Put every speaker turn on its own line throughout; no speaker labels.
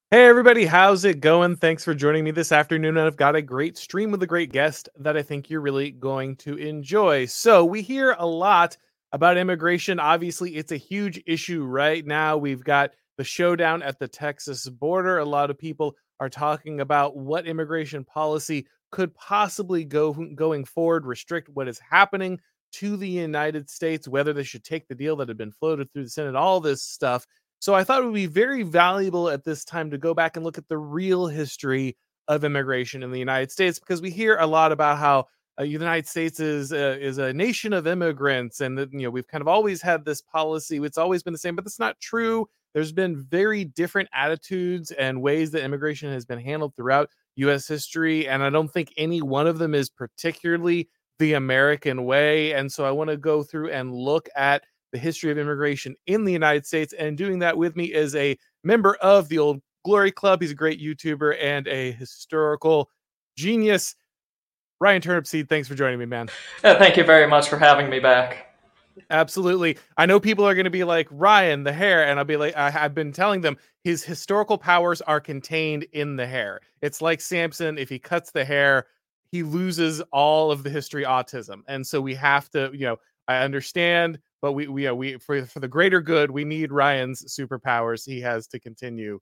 Hey everybody, how's it going? Thanks for joining me this afternoon. And I've got a great stream with a great guest that I think you're really going to enjoy. So, we hear a lot about immigration. Obviously, it's a huge issue right now. We've got the showdown at the Texas border. A lot of people are talking about what immigration policy could possibly going forward, restrict what is happening to the United States, whether they should take the deal that had been floated through the Senate, all this stuff. So I thought it would be very valuable at this time to go back and look at the real history of immigration in the United States, because we hear a lot about how the United States is a nation of immigrants, and that we've kind of always had this policy. It's always been the same, but that's not true. There's been very different attitudes and ways that immigration has been handled throughout U.S. history, and I don't think any one of them is particularly the American way. And so I want to go through and look at the history of immigration in the United States. And doing that with me is a member of the Old Glory Club. He's a great YouTuber and a historical genius. Ryan Turnipseed, thanks for joining me, man.
Thank you very much for having me back.
Absolutely. I know people are going to be like, Ryan, the hair. And I'll be like, I've been telling them his historical powers are contained in the hair. It's like Samson. If he cuts the hair, he loses all of the history autism. And so we have to, I understand, but we for the greater good, we need Ryan's superpowers. He has to continue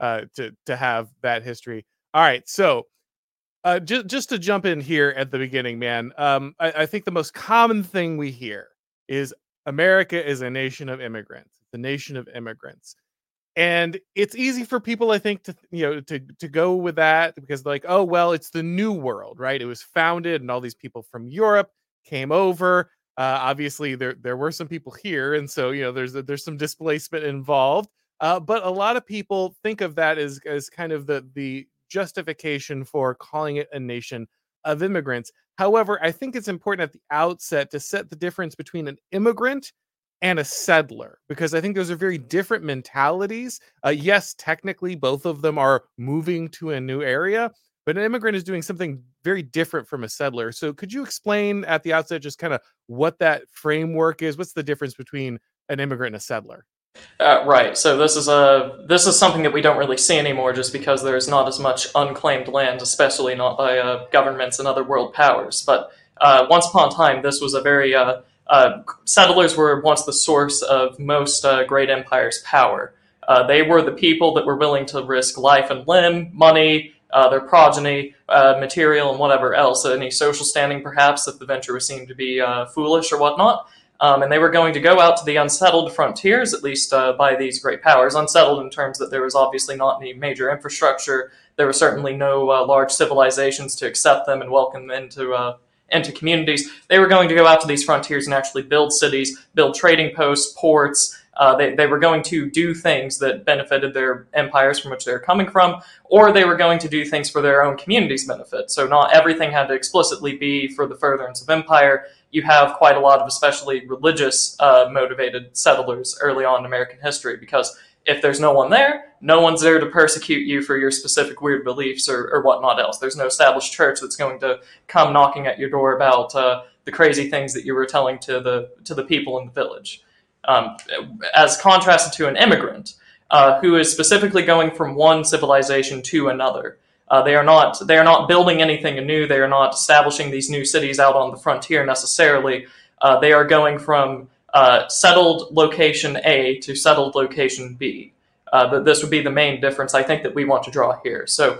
to have that history. All right. So just to jump in here at the beginning, man, I think the most common thing we hear is America is a nation of immigrants. It's a nation of immigrants. And it's easy for people, I think, to to go with that because, like, oh well, it's the new world, right? It was founded, and all these people from Europe came over. Obviously, there were some people here, and so there's some displacement involved. But a lot of people think of that as kind of the justification for calling it a nation of immigrants. However, I think it's important at the outset to set the difference between an immigrant and a settler, because I think those are very different mentalities. Yes, technically, both of them are moving to a new area, but an immigrant is doing something very different from a settler. So, could you explain at the outset just kind of what that framework is? What's the difference between an immigrant and a settler?
Right. So this is something that we don't really see anymore, just because there's not as much unclaimed land, especially not by governments and other world powers. But once upon a time, this was a very settlers were once the source of most great empires' power. They were the people that were willing to risk life and limb, money, their progeny, material, and whatever else, any social standing perhaps if the venture was seen to be foolish or whatnot. And they were going to go out to the unsettled frontiers, at least by these great powers. Unsettled in terms that there was obviously not any major infrastructure. There were certainly no large civilizations to accept them and welcome them into communities. They were going to go out to these frontiers and actually build cities, build trading posts, ports. They were going to do things that benefited their empires from which they were coming from, or they were going to do things for their own community's benefit. So not everything had to explicitly be for the furtherance of empire. You have quite a lot of especially religious motivated settlers early on in American history, because if there's no one there, no one's there to persecute you for your specific weird beliefs or whatnot else. There's no established church that's going to come knocking at your door about the crazy things that you were telling to the people in the village. Um, as contrasted to an immigrant who is specifically going from one civilization to another. They are not building anything anew. They are not establishing these new cities out on the frontier necessarily. They are going from settled location A to settled location B. This would be the main difference I think that we want to draw here. So,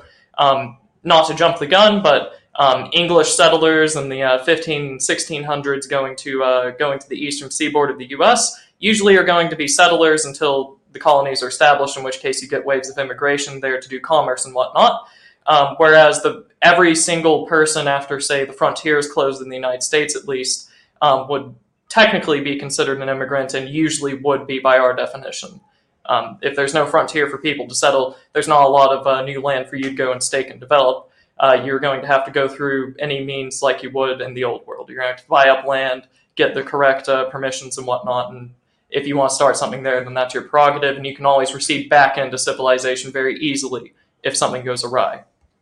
not to jump the gun, but English settlers in the 15, 1600s going to the eastern seaboard of the U.S. usually are going to be settlers until the colonies are established, in which case you get waves of immigration there to do commerce and whatnot. Whereas every single person after, say, the frontiers closed in the United States, at least, would technically be considered an immigrant and usually would be by our definition. If there's no frontier for people to settle, there's not a lot of new land for you to go and stake and develop. You're going to have to go through any means like you would in the old world. You're going to have to buy up land, get the correct permissions and whatnot, and if you want to start something there, then that's your prerogative, and you can always recede back into civilization very easily if something goes awry.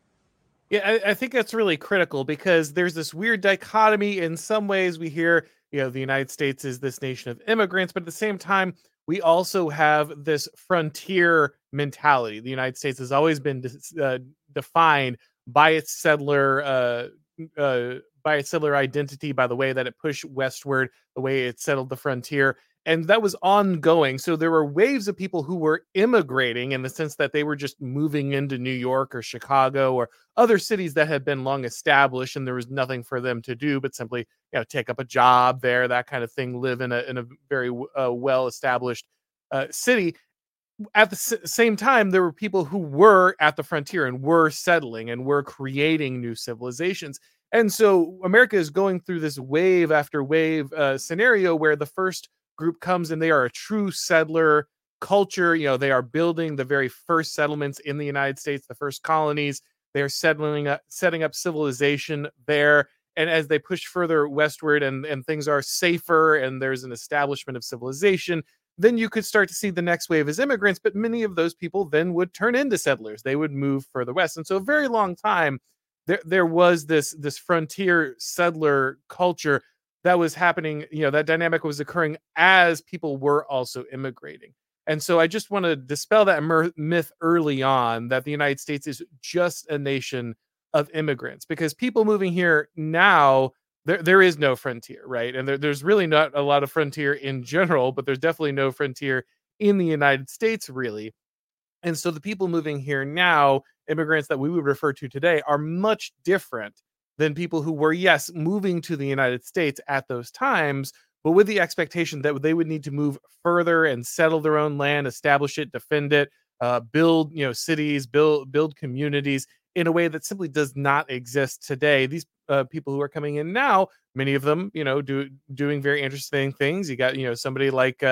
Yeah, I think that's really critical because there's this weird dichotomy. In some ways, we hear, the United States is this nation of immigrants, but at the same time, we also have this frontier mentality. The United States has always been defined by its settler identity, by the way that it pushed westward, the way it settled the frontier. And that was ongoing. So there were waves of people who were immigrating in the sense that they were just moving into New York or Chicago or other cities that had been long established, and there was nothing for them to do but simply, take up a job there, that kind of thing, live in a very well established city. At the same time, there were people who were at the frontier and were settling and were creating new civilizations. And so America is going through this wave after wave scenario where the first group comes and they are a true settler culture. They are building the very first settlements in the United States, the first colonies. They are setting up civilization there. And as they push further westward and things are safer and there's an establishment of civilization, then you could start to see the next wave as immigrants. But many of those people then would turn into settlers. They would move further west. And so a very long time, there was this frontier settler culture that was happening. That dynamic was occurring as people were also immigrating. And so I just want to dispel that myth early on that the United States is just a nation of immigrants, because people moving here now, there is no frontier, right? And there's really not a lot of frontier in general, but there's definitely no frontier in the United States, really. And so the people moving here now, immigrants that we would refer to today, are much different than people who were, yes, moving to the United States at those times, but with the expectation that they would need to move further and settle their own land, establish it, defend it, build, cities, build communities in a way that simply does not exist today. These people who are coming in now, many of them, doing very interesting things. You got, somebody like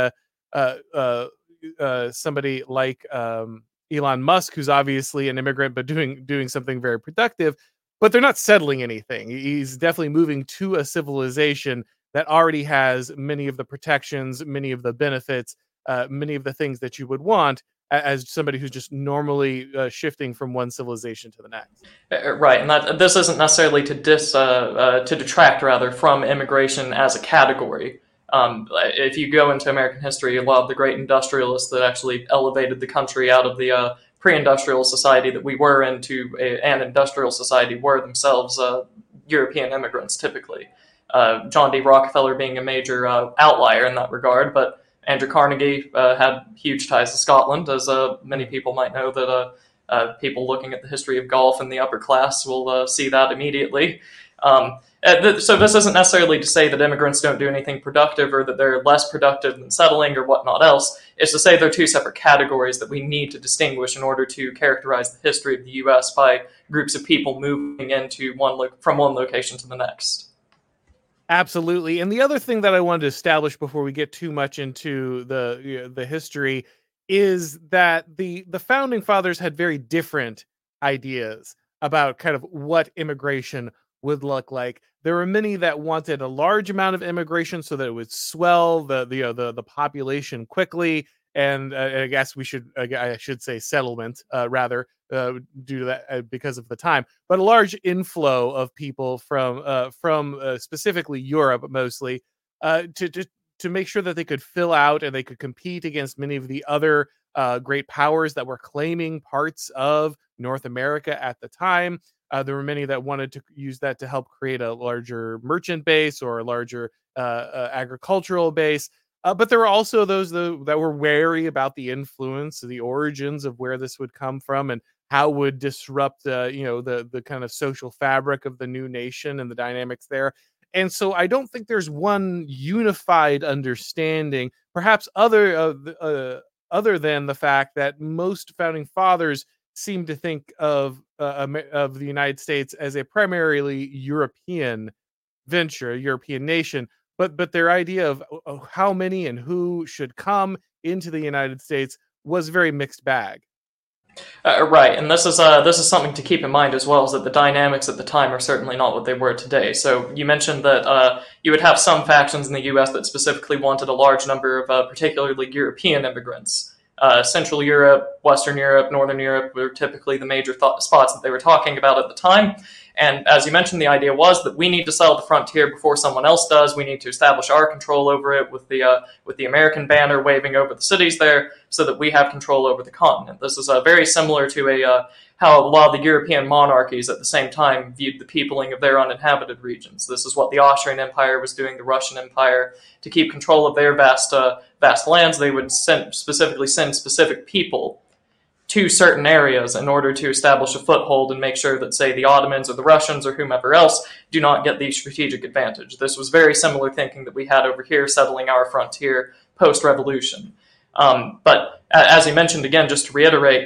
Elon Musk, who's obviously an immigrant, but doing something very productive. But they're not settling anything. He's definitely moving to a civilization that already has many of the protections, many of the benefits, many of the things that you would want as somebody who's just normally shifting from one civilization to the next.
Right, and that this isn't necessarily to detract rather from immigration as a category. If you go into American history, a lot of the great industrialists that actually elevated the country out of the pre-industrial society that we were into an industrial society were themselves European immigrants, typically. John D. Rockefeller being a major outlier in that regard, but Andrew Carnegie had huge ties to Scotland, as many people might know that people looking at the history of golf in the upper class will see that immediately. So this isn't necessarily to say that immigrants don't do anything productive or that they're less productive than settling or whatnot else. It's to say they're two separate categories that we need to distinguish in order to characterize the history of the U.S. by groups of people moving into from one location to the next.
Absolutely. And the other thing that I wanted to establish before we get too much into the history is that the founding fathers had very different ideas about kind of what immigration would look like. There were many that wanted a large amount of immigration so that it would swell the population quickly, and I guess I should say settlement rather, due to that because of the time, but a large inflow of people from specifically Europe mostly, to make sure that they could fill out and they could compete against many of the other great powers that were claiming parts of North America at the time. There were many that wanted to use that to help create a larger merchant base or a larger agricultural base. But there were also those that were wary about the influence, the origins of where this would come from, and how it would disrupt, the kind of social fabric of the new nation and the dynamics there. And so I don't think there's one unified understanding, perhaps other than the fact that most founding fathers seem to think of the United States as a primarily European venture, a European nation. But their idea of how many and who should come into the United States was a very mixed bag.
Right, and this is something to keep in mind as well, is that the dynamics at the time are certainly not what they were today. So you mentioned that you would have some factions in the U.S. that specifically wanted a large number of particularly European immigrants. Central Europe, Western Europe, Northern Europe were typically the major spots that they were talking about at the time. And as you mentioned, the idea was that we need to settle the frontier before someone else does. We need to establish our control over it with the American banner waving over the cities there, so that we have control over the continent. This is very similar to how a lot of the European monarchies at the same time viewed the peopling of their uninhabited regions. This is what the Austrian Empire was doing, the Russian Empire. To keep control of their vast lands, they would specifically send specific people to certain areas in order to establish a foothold and make sure that, say, the Ottomans or the Russians or whomever else do not get the strategic advantage. This was very similar thinking that we had over here settling our frontier post-revolution. But as you mentioned, again, just to reiterate,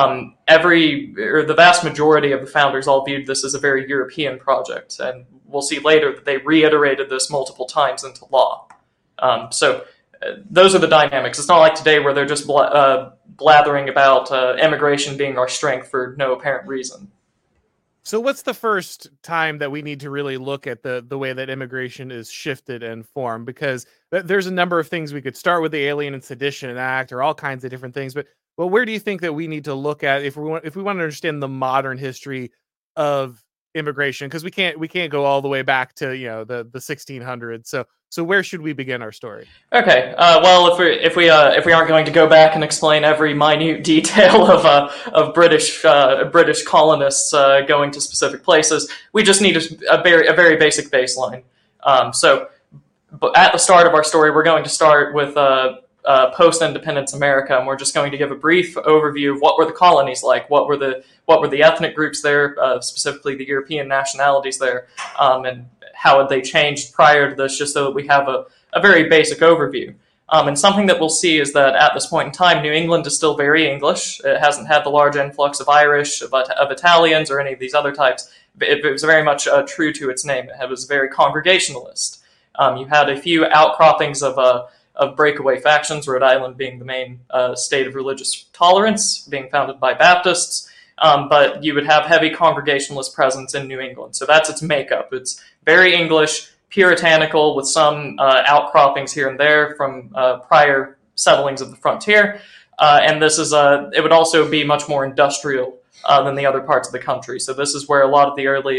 the vast majority of the founders all viewed this as a very European project, and we'll see later that they reiterated this multiple times into law. So those are the dynamics. It's not like today where they're just blathering about immigration being our strength for no apparent reason.
So what's the first time that we need to really look at the way that immigration is shifted and formed? Because there's a number of things we could start with, the Alien and Sedition Act or all kinds of different things. But where do you think that we need to look at if we want to understand the modern history of immigration? Because we can't go all the way back to the 1600s. So where should we begin our story?
Okay. Well, if we aren't going to go back and explain every minute detail of British colonists going to specific places, we just need a very basic baseline. So at the start of our story, we're going to start with post-independence America, and we're just going to give a brief overview of what were the colonies like, what were the ethnic groups there, specifically the European nationalities there, and how had they changed prior to this, just so that we have a very basic overview. And something that we'll see is that at this point in time, New England is still very English. It hasn't had the large influx of Irish, of Italians, or any of these other types. It was very much true to its name. It was very Congregationalist. You had a few outcroppings of breakaway factions, Rhode Island being the main state of religious tolerance, being founded by Baptists. But you would have heavy Congregationalist presence in New England. So that's its makeup. It's very English, puritanical, with some outcroppings here and there from prior settlings of the frontier. And this is it would also be much more industrial than the other parts of the country. So this is where a lot of the early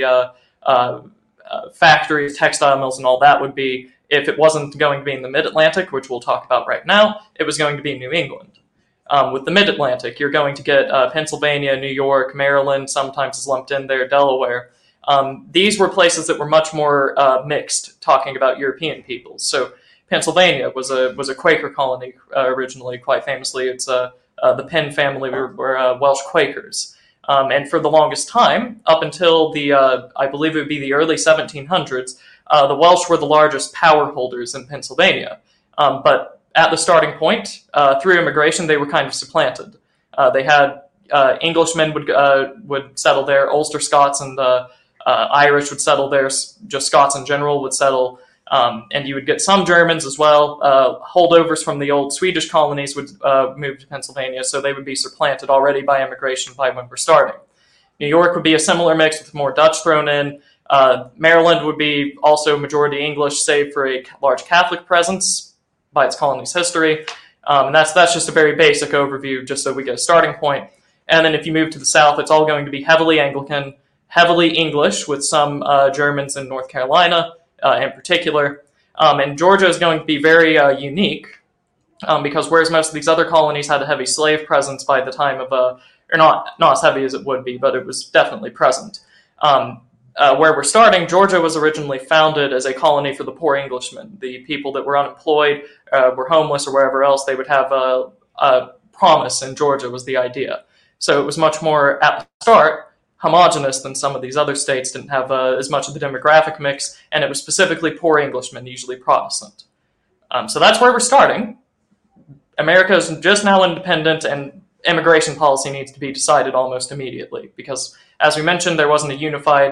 factories, textile mills, and all that would be. If it wasn't going to be in the Mid-Atlantic, which we'll talk about right now, it was going to be in New England. With the Mid-Atlantic, you're going to get Pennsylvania, New York, Maryland, sometimes is lumped in there, Delaware. These were places that were much more mixed, talking about European peoples. So Pennsylvania was a Quaker colony originally, quite famously. It's the Penn family were Welsh Quakers. And for the longest time, up until I believe it would be the early 1700s, the Welsh were the largest power holders in Pennsylvania. But at the starting point, through immigration, they were kind of supplanted. They had Englishmen would settle there, Ulster Scots and Irish would settle there, just Scots in general would settle, and you would get some Germans as well. Holdovers from the old Swedish colonies would move to Pennsylvania, so they would be supplanted already by immigration by when we're starting. New York would be a similar mix with more Dutch thrown in. Maryland would be also majority English, save for a large Catholic presence by its colony's history. And that's just a very basic overview, just so we get a starting point. And then if you move to the south, it's all going to be heavily Anglican, heavily English, with some Germans in North Carolina in particular. And Georgia is going to be very unique, because whereas most of these other colonies had a heavy slave presence by the time of, or not as heavy as it would be, but it was definitely present. Where we're starting, Georgia was originally founded as a colony for the poor Englishmen, the people that were unemployed, were homeless, or wherever else. They would have a promise in Georgia was the idea. So it was much more, at the start, homogenous than some of these other states, didn't have as much of the demographic mix, and it was specifically poor Englishmen, usually Protestant. So that's where we're starting. America is just now independent, and immigration policy needs to be decided almost immediately, because, as we mentioned, there wasn't a unified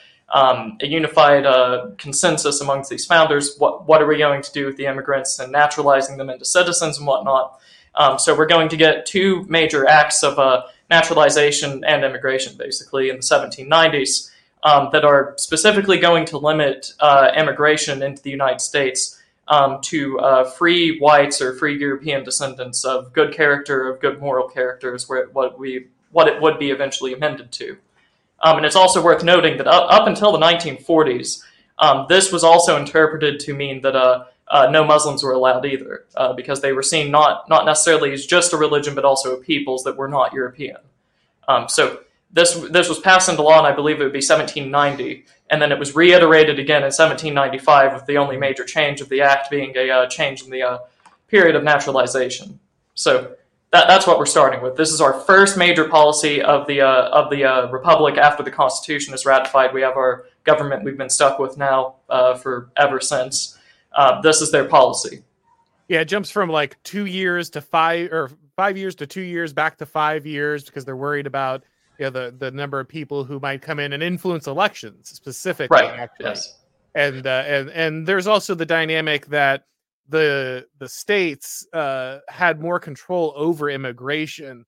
consensus amongst these founders. What are we going to do with the immigrants and naturalizing them into citizens and whatnot? So we're going to get two major acts of naturalization and immigration, basically, in the 1790s that are specifically going to limit immigration into the United States to free whites or free European descendants of good character, of good moral characters, what it would be eventually amended to. And it's also worth noting that up until the 1940s, this was also interpreted to mean that no Muslims were allowed either, because they were seen not necessarily as just a religion, but also a peoples that were not European. So this was passed into law, and I believe it would be 1790, and then it was reiterated again in 1795, with the only major change of the act being a change in the period of naturalization. So that's what we're starting with. This is our first major policy of the Republic after the Constitution is ratified. We have our government we've been stuck with now for ever since. This is their policy.
Yeah, it jumps from like 2 years to 5, or 5 years to 2 years, back to 5 years, because they're worried about the number of people who might come in and influence elections specifically.
Right.
Actually.
Yes.
And there's also the dynamic that the states had more control over immigration.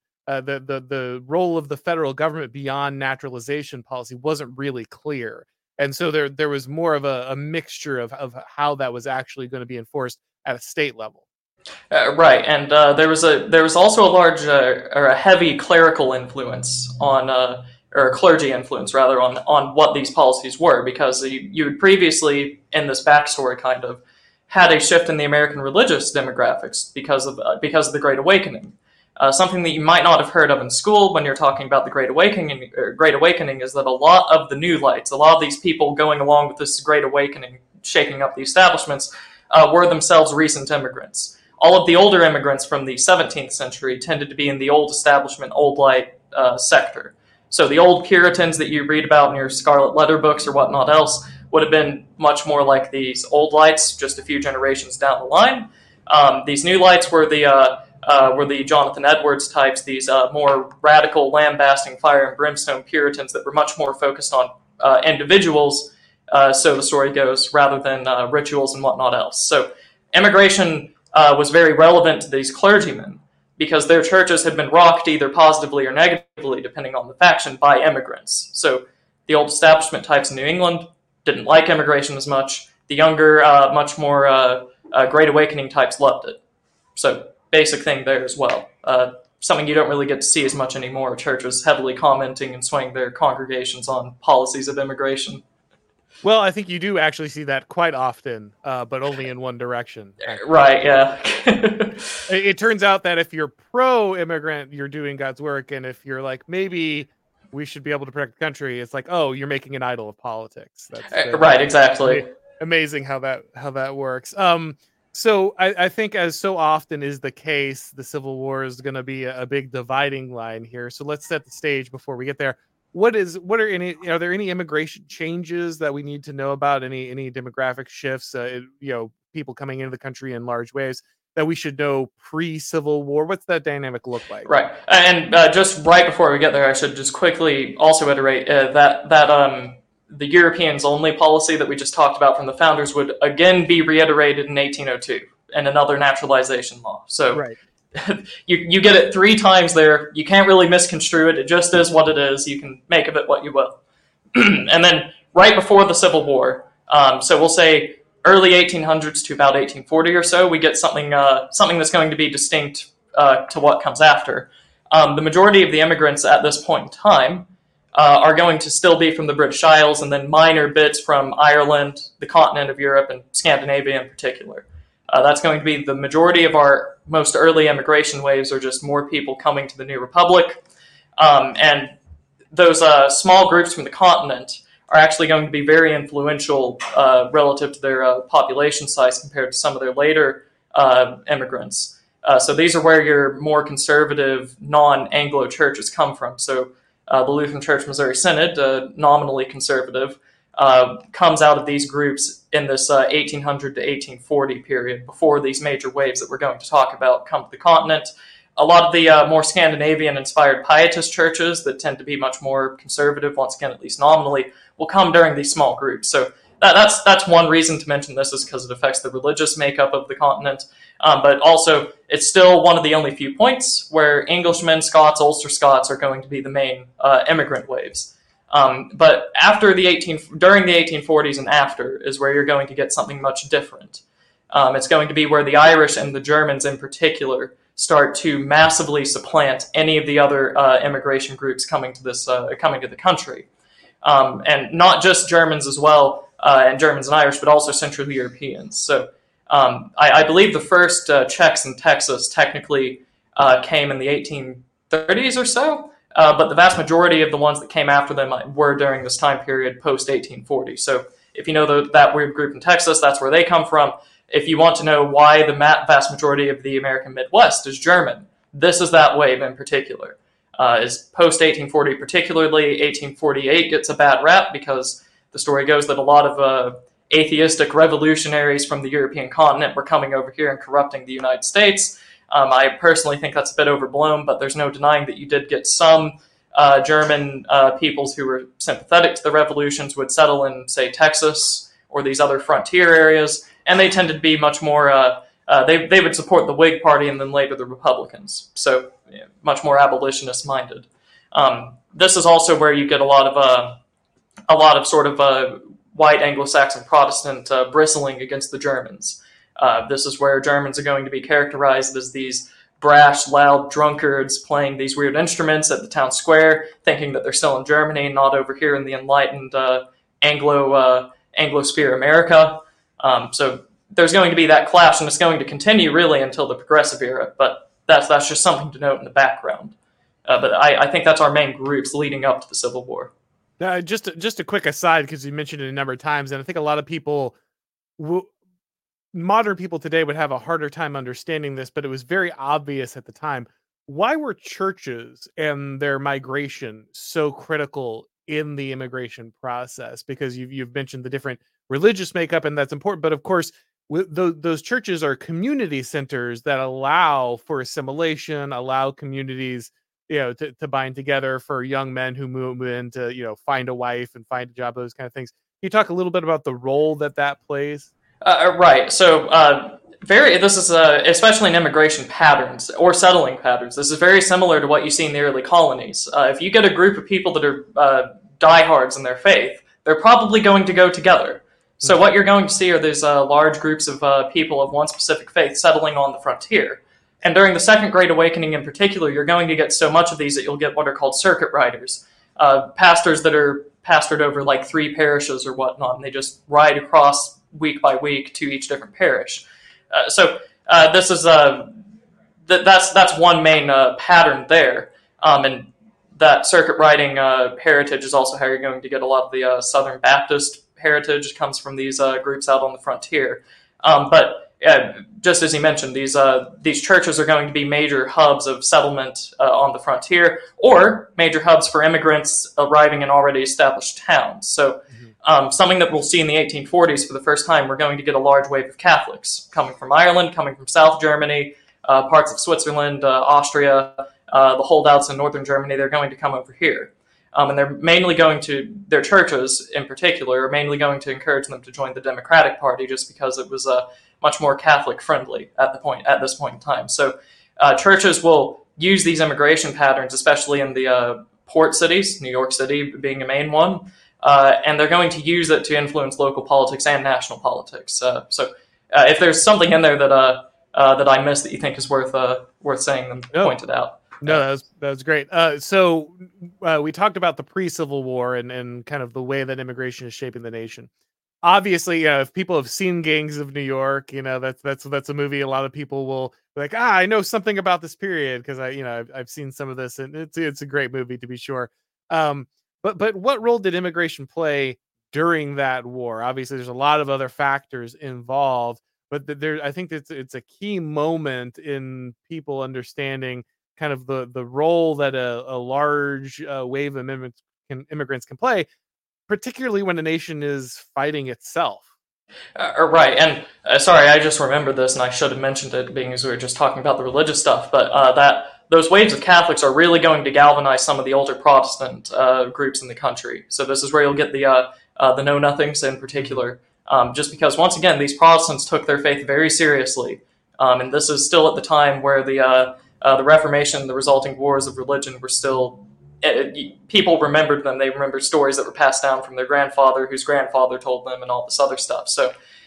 The role of the federal government beyond naturalization policy wasn't really clear. And so there was more of a mixture of how that was actually going to be enforced at a state level.
Right, and there was also a large or a heavy clerical influence on, or a clergy influence rather, on what these policies were, because you had previously, in this backstory kind of, had a shift in the American religious demographics because of the Great Awakening. Something that you might not have heard of in school when you're talking about the Great Awakening is that a lot of the new lights, a lot of these people going along with this Great Awakening, shaking up the establishments, were themselves recent immigrants. All of the older immigrants from the 17th century tended to be in the old establishment, old light sector. So the old Puritans that you read about in your Scarlet Letter books or whatnot else would have been much more like these old lights, just a few generations down the line. These new lights were the Jonathan Edwards types, these more radical, lambasting, fire and brimstone Puritans that were much more focused on individuals, so the story goes, rather than rituals and whatnot else. So immigration was very relevant to these clergymen because their churches had been rocked either positively or negatively, depending on the faction, by immigrants. So the old establishment types in New England didn't like immigration as much. The younger, much more Great Awakening types loved it. So basic thing there as well. Something you don't really get to see as much anymore. Churches heavily commenting and swaying their congregations on policies of immigration.
Well, I think you do actually see that quite often, but only in one direction.
Right, yeah.
It turns out that if you're pro-immigrant, you're doing God's work, and if you're like, maybe we should be able to protect the country, it's like, oh, you're making an idol of politics. That's
right, exactly.
Amazing how that works. So I think, as so often is the case, the Civil War is going to be a big dividing line here. So let's set the stage before we get there. Are there any immigration changes that we need to know about? Any demographic shifts? People coming into the country in large waves that we should know pre-Civil War? What's that dynamic look like?
Right, and just right before we get there, I should just quickly also iterate that the Europeans only policy that we just talked about from the founders would again be reiterated in 1802 in another naturalization law. So. Right. You get it 3 times there. You can't really misconstrue it. It just is what it is. You can make of it what you will. And then right before the Civil War, so we'll say early 1800s to about 1840 or so, we get something that's going to be distinct to what comes after. The majority of the immigrants at this point in time are going to still be from the British Isles, and then minor bits from Ireland, the continent of Europe, and Scandinavia in particular. That's going to be the majority of our most early immigration waves, are just more people coming to the New Republic. And those small groups from the continent are actually going to be very influential relative to their population size compared to some of their later immigrants. So these are where your more conservative, non-Anglo churches come from. So the Lutheran Church Missouri Synod, nominally conservative, comes out of these groups in this 1800 to 1840 period, before these major waves that we're going to talk about come to the continent. A lot of the more Scandinavian-inspired pietist churches that tend to be much more conservative, once again, at least nominally, will come during these small groups. So that's one reason to mention this, is because it affects the religious makeup of the continent. But also, it's still one of the only few points where Englishmen, Scots, Ulster Scots are going to be the main immigrant waves. But during the 1840s and after is where you're going to get something much different. It's going to be where the Irish and the Germans in particular start to massively supplant any of the other immigration groups coming to the country, and not just Germans as well, and Germans and Irish, but also Central Europeans. So I believe the first Czechs in Texas technically came in the 1830s or so, but the vast majority of the ones that came after them were during this time period post 1840. So if you know that weird group in Texas, that's where they come from. If you want to know why the vast majority of the American Midwest is German, this is that wave in particular. Is post 1840, particularly 1848 gets a bad rap because the story goes that a lot of atheistic revolutionaries from the European continent were coming over here and corrupting the United States. I personally think that's a bit overblown, but there's no denying that you did get some German peoples who were sympathetic to the revolutions would settle in, say, Texas or these other frontier areas, and they tended to be much more, they would support the Whig Party and then later the Republicans, so much more abolitionist-minded. This is also where you get a lot of sort of white Anglo-Saxon Protestant bristling against the Germans. This is where Germans are going to be characterized as these brash, loud drunkards playing these weird instruments at the town square, thinking that they're still in Germany, not over here in the enlightened Anglosphere America. So there's going to be that clash, and it's going to continue really until the Progressive Era, but that's just something to note in the background. But I think that's our main groups leading up to the Civil War.
Just a quick aside, because you mentioned it a number of times, and I think a lot of people, modern people today, would have a harder time understanding this, but it was very obvious at the time. Why were churches and their migration so critical in the immigration process? Because you've mentioned the different religious makeup, and that's important, but of course, those churches are community centers that allow for assimilation, allow communities to bind together for young men who move in to find a wife and find a job, those kind of things. Can you talk a little bit about the role that plays?
Right. So this is especially in immigration patterns or settling patterns. This is very similar to what you see in the early colonies. If you get a group of people that are diehards in their faith, they're probably going to go together. So what you're going to see are these large groups of people of one specific faith settling on the frontier. And during the Second Great Awakening in particular, you're going to get so much of these that you'll get what are called circuit riders, pastors that are pastored over like 3 parishes or whatnot, and they just ride across week by week to each different parish. This is that's one main pattern there, and that circuit riding heritage is also how you're going to get a lot of the Southern Baptist heritage comes from these groups out on the frontier. But just as you mentioned, these churches are going to be major hubs of settlement on the frontier, or major hubs for immigrants arriving in already established towns. So something that we'll see in the 1840s for the first time, we're going to get a large wave of Catholics coming from Ireland, coming from South Germany, parts of Switzerland, Austria, the holdouts in Northern Germany. They're going to come over here. And they're mainly their churches in particular, are mainly going to encourage them to join the Democratic Party just because it was much more Catholic friendly at this point in time. So churches will use these immigration patterns, especially in the port cities, New York City being a main one, and they're going to use it to influence local politics and national politics. If there's something in there that I missed that you think is worth saying, then point it out.
No, that was great. So we talked about the pre-Civil War and kind of the way that immigration is shaping the nation. Obviously, if people have seen Gangs of New York, that's a movie a lot of people will be like, I know something about this period because I've seen some of this, and it's a great movie to be sure. But what role did immigration play during that war? Obviously, there's a lot of other factors involved, but I think it's a key moment in people understanding kind of the role that a large wave of immigrants can play, particularly when a nation is fighting itself.
Right, and sorry, I just remembered this, and I should have mentioned it, being as we were just talking about the religious stuff, but those waves of Catholics are really going to galvanize some of the older Protestant groups in the country. So this is where you'll get the Know-Nothings in particular, just because, once again, these Protestants took their faith very seriously, and this is still at the time where the Reformation, the resulting wars of religion were still, people remembered them. They remembered stories that were passed down from their grandfather, whose grandfather told them, and all this other stuff. So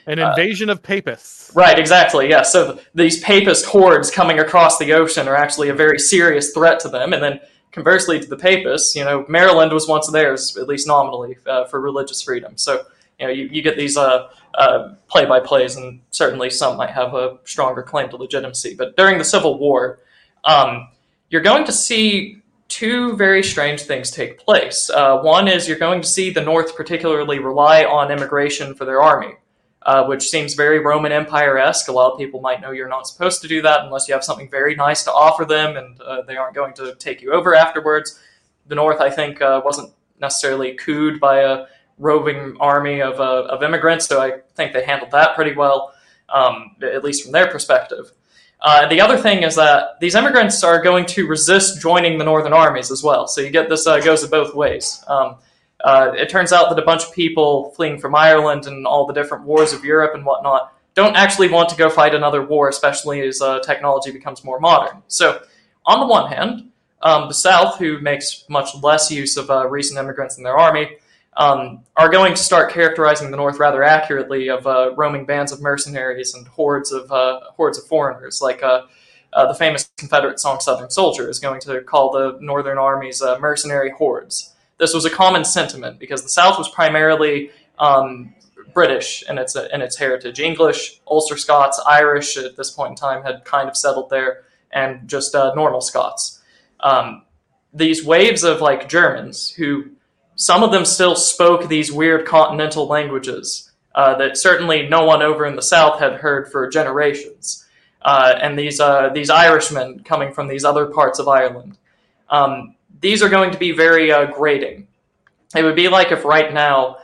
An invasion of papists.
Right, exactly, yeah. So these papist hordes coming across the ocean are actually a very serious threat to them. And then conversely to the papists, Maryland was once theirs, at least nominally, for religious freedom. So, you get these play-by-plays, and certainly some might have a stronger claim to legitimacy. But during the Civil War, you're going to see two very strange things take place. One is you're going to see the North particularly rely on immigration for their army, which seems very Roman Empire-esque. A lot of people might know you're not supposed to do that unless you have something very nice to offer them, and they aren't going to take you over afterwards. The North, I think, wasn't necessarily cooed by a roving army of immigrants, so I think they handled that pretty well, at least from their perspective. The other thing is that these immigrants are going to resist joining the Northern armies as well. So you get this goes both ways. It turns out that a bunch of people fleeing from Ireland and all the different wars of Europe and whatnot don't actually want to go fight another war, especially as technology becomes more modern. So on the one hand, the South, who makes much less use of recent immigrants in their army, are going to start characterizing the North rather accurately of roaming bands of mercenaries and hordes of foreigners. Like the famous Confederate song "Southern Soldier" is going to call the Northern armies mercenary hordes. This was a common sentiment because the South was primarily British in its heritage. English, Ulster Scots, Irish at this point in time had kind of settled there, and just normal Scots. These waves of Germans who some of them still spoke these weird continental languages that certainly no one over in the South had heard for generations. And these Irishmen coming from these other parts of Ireland. These are going to be very grating. It would be like if right now,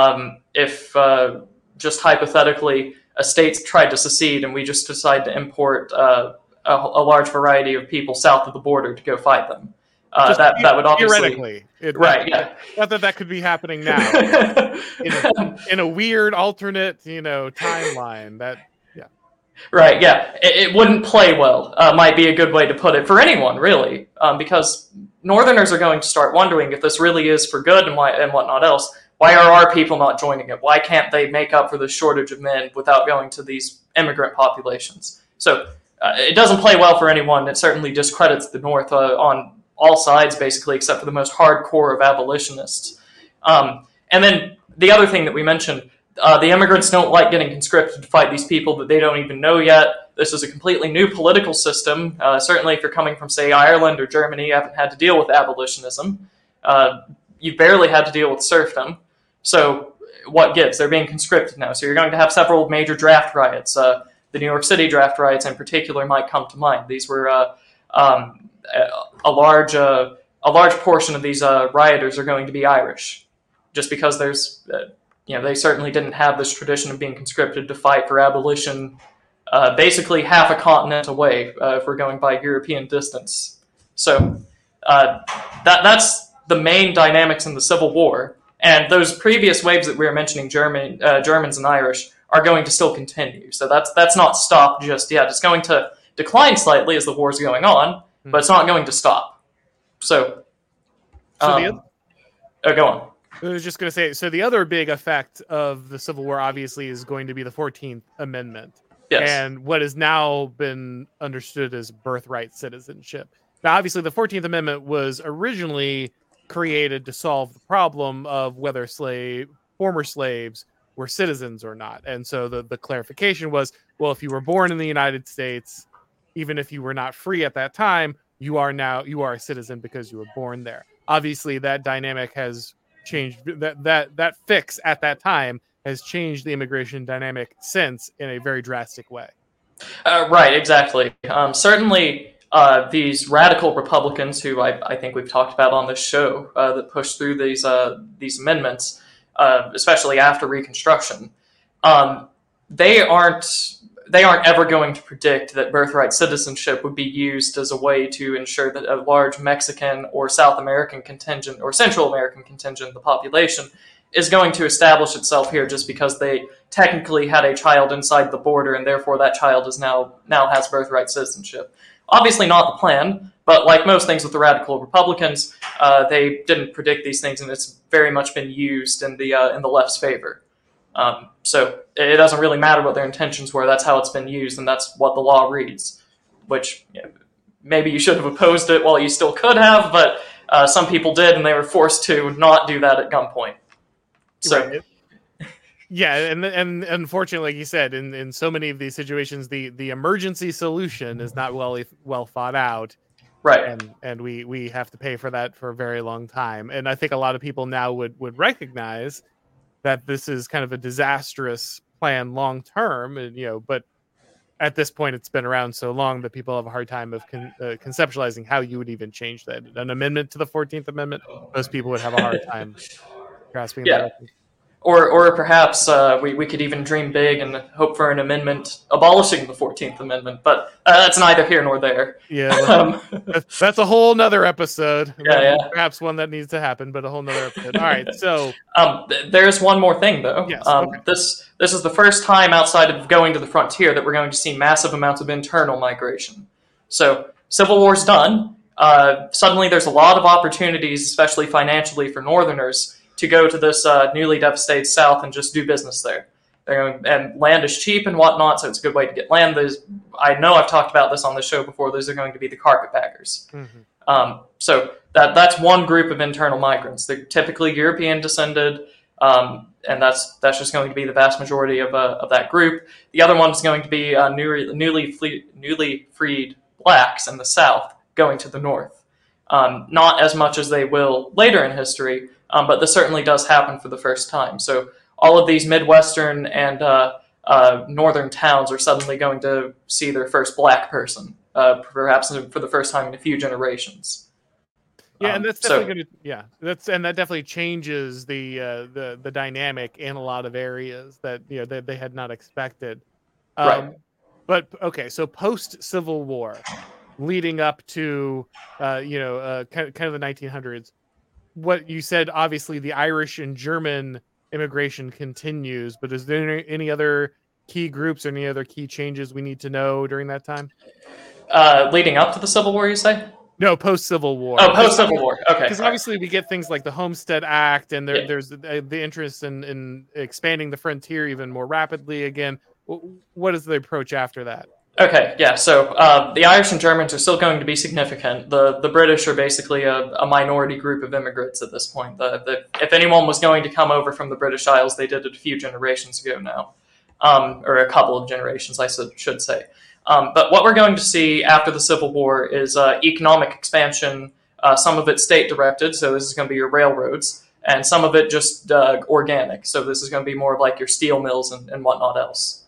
just hypothetically, a state tried to secede and we just decide to import a large variety of people south of the border to go fight them. That would obviously
theoretically,
yeah.
Not that could be happening now in a weird alternate, timeline.
Right, yeah, it wouldn't play well. Might be a good way to put it for anyone, really, because Northerners are going to start wondering if this really is for good and whatnot else. Why are our people not joining it? Why can't they make up for the shortage of men without going to these immigrant populations? So it doesn't play well for anyone. It certainly discredits the North on all sides, basically, except for the most hardcore of abolitionists. And then the other thing that we mentioned, the immigrants don't like getting conscripted to fight these people that they don't even know yet. This is a completely new political system. Certainly if you're coming from, say, Ireland or Germany, you haven't had to deal with abolitionism. You barely had to deal with serfdom. So what gives? They're being conscripted now. So you're going to have several major draft riots. The New York City draft riots in particular might come to mind. These were a large portion of these rioters are going to be Irish, just because there's, they certainly didn't have this tradition of being conscripted to fight for abolition, basically half a continent away, if we're going by European distance. So that's the main dynamics in the Civil War, and those previous waves that we were mentioning, Germans and Irish, are going to still continue. So that's not stopped just yet. It's going to decline slightly as the war's going on, but it's not going to stop. So go on.
I was just going to say, so the other big effect of the Civil War, obviously, is going to be the 14th Amendment.
Yes.
And what has now been understood as birthright citizenship. Now, obviously, the 14th Amendment was originally created to solve the problem of whether former slaves were citizens or not. And so the clarification was, well, if you were born in the United States, even if you were not free at that time, you are a citizen because you were born there. Obviously, that dynamic has changed. That fix at that time has changed the immigration dynamic since in a very drastic way.
Right, exactly. Certainly, these radical Republicans, who I think we've talked about on this show, that pushed through these amendments, especially after Reconstruction, they aren't ever going to predict that birthright citizenship would be used as a way to ensure that a large Mexican or South American contingent or Central American contingent of the population is going to establish itself here just because they technically had a child inside the border and therefore that child is now has birthright citizenship. Obviously not the plan, but like most things with the radical Republicans, they didn't predict these things, and it's very much been used in the left's favor. So it doesn't really matter what their intentions were. That's how it's been used, and that's what the law reads. Which maybe you should have opposed it while you still could have, but some people did, and they were forced to not do that at gunpoint. So.
Right. Yeah, and unfortunately, like you said, in so many of these situations, the emergency solution is not well thought out,
Right?
And we have to pay for that for a very long time. And I think a lot of people now would recognize that this is kind of a disastrous plan long term, and but at this point, it's been around so long that people have a hard time of conceptualizing how you would even change that. An amendment to the 14th Amendment, most people would have a hard time grasping that.
Or perhaps we could even dream big and hope for an amendment abolishing the 14th Amendment, but that's neither here nor there.
Yeah, that's a whole nother episode.
Yeah.
Perhaps one that needs to happen, but a whole nother episode. All right, so...
there's one more thing, though.
Yes, okay.
This is the first time outside of going to the frontier that we're going to see massive amounts of internal migration. So, Civil War's done. Suddenly there's a lot of opportunities, especially financially for Northerners, to go to this newly devastated South and just do business there. And land is cheap and whatnot, so it's a good way to get land. I know I've talked about this on the show before. Those are going to be the carpetbaggers. Mm-hmm. So that's one group of internal migrants. They're typically European descended, and that's just going to be the vast majority of that group. The other one is going to be newly freed blacks in the South going to the North. Not as much as they will later in history, but this certainly does happen for the first time. So all of these Midwestern and northern towns are suddenly going to see their first black person, perhaps for the first time in a few generations.
Yeah, and that's definitely going to. Yeah, that definitely changes the dynamic in a lot of areas that that they had not expected.
Right.
But okay, so post Civil War, leading up to kind of the 1900s. What you said, obviously, the Irish and German immigration continues, but is there any other key groups or any other key changes we need to know during that time?
Leading up to the Civil War, you say?
No, post-Civil War.
Oh, post-Civil War. Okay.
Because obviously we get things like the Homestead Act, and there's the interest in expanding the frontier even more rapidly again. What is the approach after that?
Okay, yeah, so the Irish and Germans are still going to be significant. The British are basically a minority group of immigrants at this point. If anyone was going to come over from the British Isles, they did it a few generations ago now, or a couple of generations, I should say. But what we're going to see after the Civil War is economic expansion, some of it state-directed, so this is going to be your railroads, and some of it just organic, so this is going to be more of like your steel mills and whatnot else.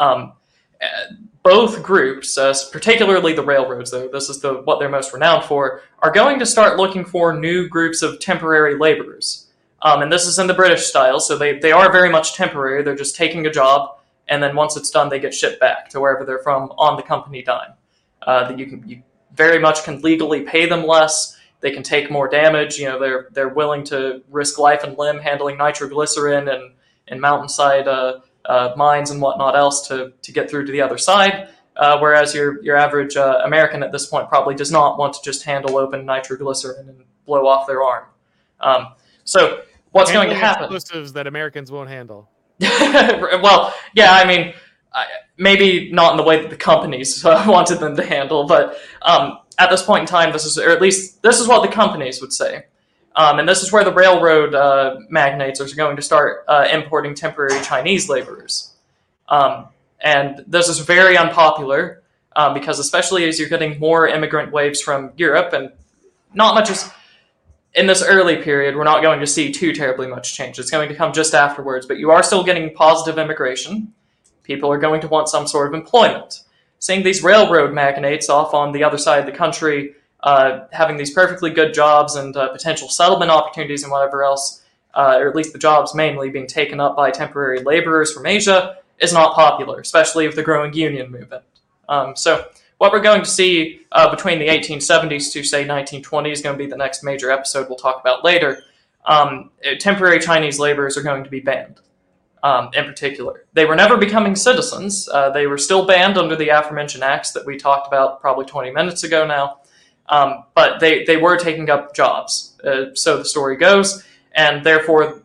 Both groups, particularly the railroads, though this is what they're most renowned for, are going to start looking for new groups of temporary laborers. And this is in the British style, so they are very much temporary. They're just taking a job, and then once it's done, they get shipped back to wherever they're from on the company dime. You very much can legally pay them less. They can take more damage. They're willing to risk life and limb handling nitroglycerin and mountainside mines and whatnot else to get through to the other side, whereas your average American at this point probably does not want to just handle open nitroglycerin and blow off their arm. So what's going to happen?
Explosives that Americans won't handle.
Well, yeah, I mean, maybe not in the way that the companies wanted them to handle, but at this point in time, this is what the companies would say. And this is where the railroad magnates are going to start importing temporary Chinese laborers. And this is very unpopular because especially as you're getting more immigrant waves from Europe, and not much as in this early period, we're not going to see too terribly much change. It's going to come just afterwards, but you are still getting positive immigration. People are going to want some sort of employment. Seeing these railroad magnates off on the other side of the country having these perfectly good jobs and potential settlement opportunities and whatever else, or at least the jobs mainly being taken up by temporary laborers from Asia, is not popular, especially with the growing union movement. So what we're going to see between the 1870s to, say, 1920 is going to be the next major episode we'll talk about later. Temporary Chinese laborers are going to be banned, in particular. They were never becoming citizens. They were still banned under the aforementioned acts that we talked about probably 20 minutes ago now. But they were taking up jobs, so the story goes, and therefore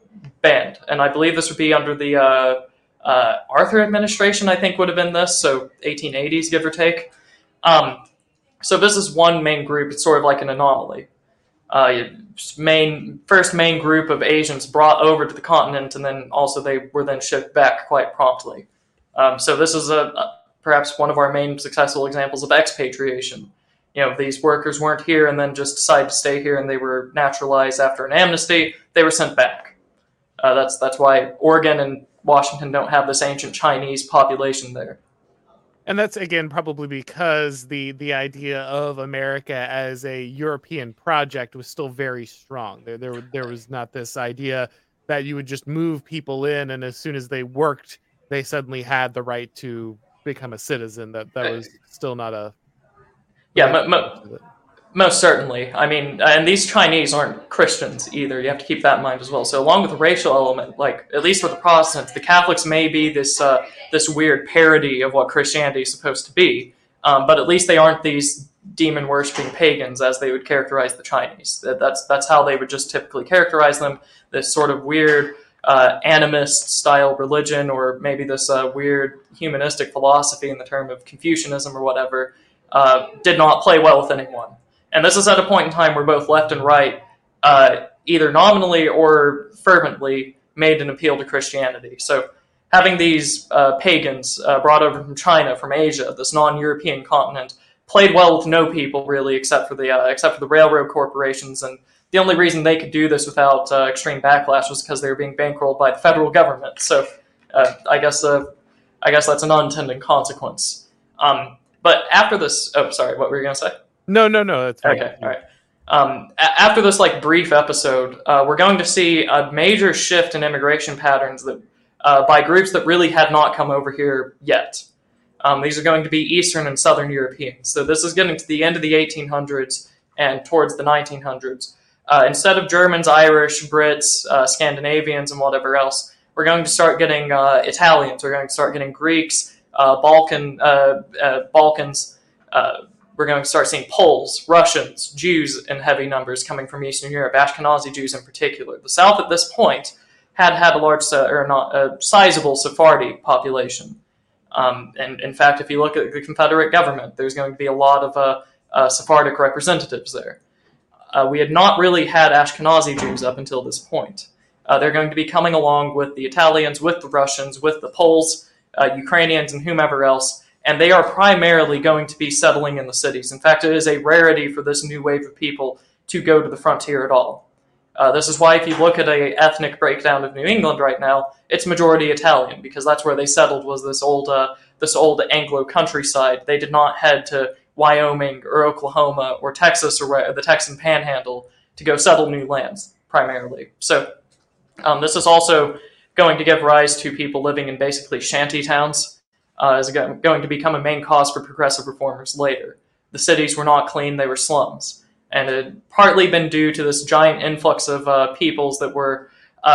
banned. And I believe this would be under the Arthur administration, I think would have been this, so 1880s, give or take. So this is one main group. It's sort of like an anomaly. First main group of Asians brought over to the continent, and then also they were then shipped back quite promptly. So this is perhaps one of our main successful examples of expatriation. These workers weren't here and then just decided to stay here, and they were naturalized after an amnesty. They were sent back. That's why Oregon and Washington don't have this ancient Chinese population there.
And that's, again, probably because the idea of America as a European project was still very strong. There was not this idea that you would just move people in, and as soon as they worked, they suddenly had the right to become a citizen. That was still not a...
Yeah, most certainly. I mean, and these Chinese aren't Christians either. You have to keep that in mind as well. So along with the racial element, like, at least with the Protestants, the Catholics may be this weird parody of what Christianity is supposed to be, but at least they aren't these demon-worshipping pagans as they would characterize the Chinese. That's how they would just typically characterize them, this sort of weird animist-style religion, or maybe this weird humanistic philosophy in the term of Confucianism or whatever, did not play well with anyone. And this is at a point in time where both left and right, either nominally or fervently, made an appeal to Christianity. So having these pagans brought over from China, from Asia, this non-European continent, played well with no people really, except for the railroad corporations. And the only reason they could do this without extreme backlash was because they were being bankrolled by the federal government. So I guess that's an unintended consequence. But after this, oh, sorry, what were you going to say?
No, that's fine.
Okay, all right. After this brief episode, we're going to see a major shift in immigration patterns that by groups that really had not come over here yet. These are going to be Eastern and Southern Europeans. So this is getting to the end of the 1800s and towards the 1900s. Instead of Germans, Irish, Brits, Scandinavians, and whatever else, we're going to start getting Italians. We're going to start getting Greeks, Balkans. We're going to start seeing Poles, Russians, Jews in heavy numbers coming from Eastern Europe, Ashkenazi Jews in particular. The South at this point had a sizable Sephardi population. And in fact, if you look at the Confederate government, there's going to be a lot of Sephardic representatives there. We had not really had Ashkenazi Jews up until this point. They're going to be coming along with the Italians, with the Russians, with the Poles, Ukrainians, and whomever else, and they are primarily going to be settling in the cities. In fact, it is a rarity for this new wave of people to go to the frontier at all. This is why if you look at an ethnic breakdown of New England right now, it's majority Italian, because that's where they settled, was this old Anglo countryside. They did not head to Wyoming or Oklahoma or Texas or the Texan Panhandle to go settle new lands, primarily. So this is also going to give rise to people living in basically shanty towns, is going to become a main cause for progressive reformers later. The cities were not clean, they were slums. And it had partly been due to this giant influx of peoples that were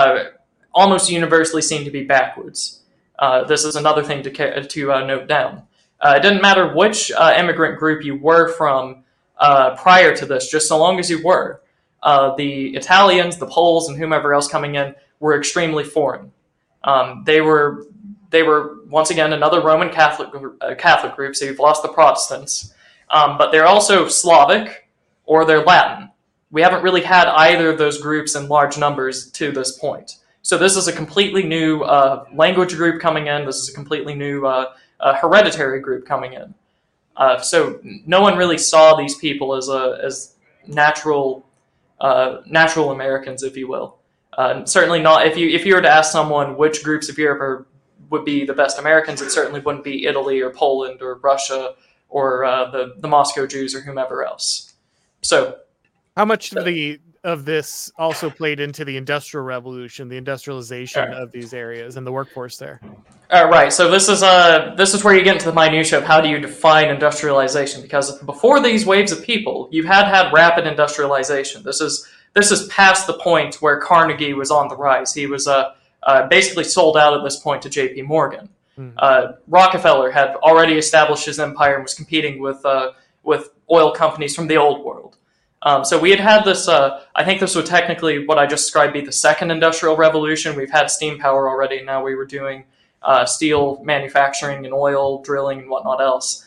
almost universally seen to be backwards. This is another thing to note down. It didn't matter which immigrant group you were from prior to this, just so long as you were. The Italians, the Poles, and whomever else coming in were extremely foreign. They were once again another Roman Catholic group, so you've lost the Protestants. But they're also Slavic or they're Latin. We haven't really had either of those groups in large numbers to this point. So this is a completely new language group coming in. This is a completely new hereditary group coming in. So no one really saw these people as natural Americans, if you will. Certainly not. If you were to ask someone which groups of Europe would be the best Americans, it certainly wouldn't be Italy or Poland or Russia or the Moscow Jews or whomever else. So,
how much of this also played into the Industrial Revolution, the industrialization of these areas and the workforce there?
Right. So this is where you get into the minutiae of how do you define industrialization? Because before these waves of people, you've had rapid industrialization. This is past the point where Carnegie was on the rise. He was basically sold out at this point to J.P. Morgan. Rockefeller had already established his empire and was competing with oil companies from the old world. So we had this, I think this would technically, what I just described, be the second industrial revolution. We've had steam power already. Now we were doing steel manufacturing and oil drilling and whatnot else.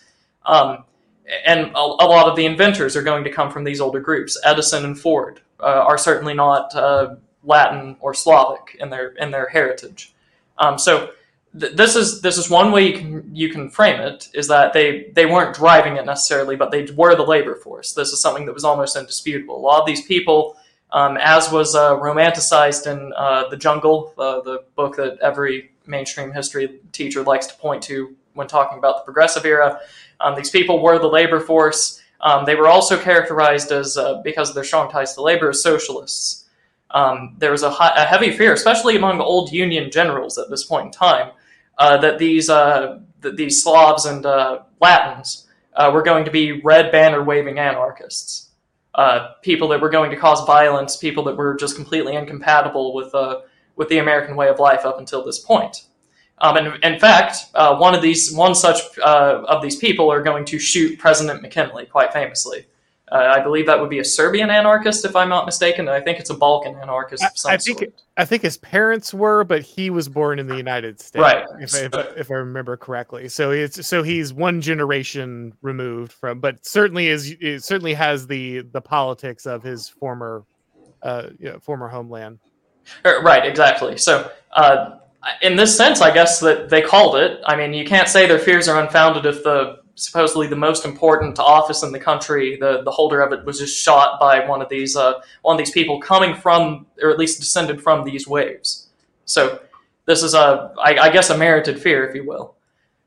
And a lot of the inventors are going to come from these older groups. Edison and Ford are certainly not Latin or Slavic in their heritage. So this is one way you can frame it, is that they weren't driving it necessarily, but they were the labor force. This is something that was almost indisputable. A lot of these people, as was romanticized in The Jungle, the book that every mainstream history teacher likes to point to when talking about the Progressive Era, these people were the labor force. They were also characterized as, because of their strong ties to labor, as socialists. There was a heavy fear, especially among old Union generals at this point in time, that these Slavs and Latins were going to be red banner waving anarchists, people that were going to cause violence, people that were just completely incompatible with the American way of life up until this point. And in fact, one such of these people are going to shoot President McKinley quite famously. I believe that would be a Serbian anarchist, if I'm not mistaken. I think it's a Balkan anarchist of some sort.
I think his parents were, but he was born in the United States,
right?
If I remember correctly. So he's one generation removed from, but certainly has the politics of his former homeland.
Right, exactly. So in this sense, I guess that they called it. I mean, you can't say their fears are unfounded if supposedly the most important office in the country, the holder of it, was just shot by one of these people coming from, or at least descended from, these waves. So this is I guess a merited fear, if you will.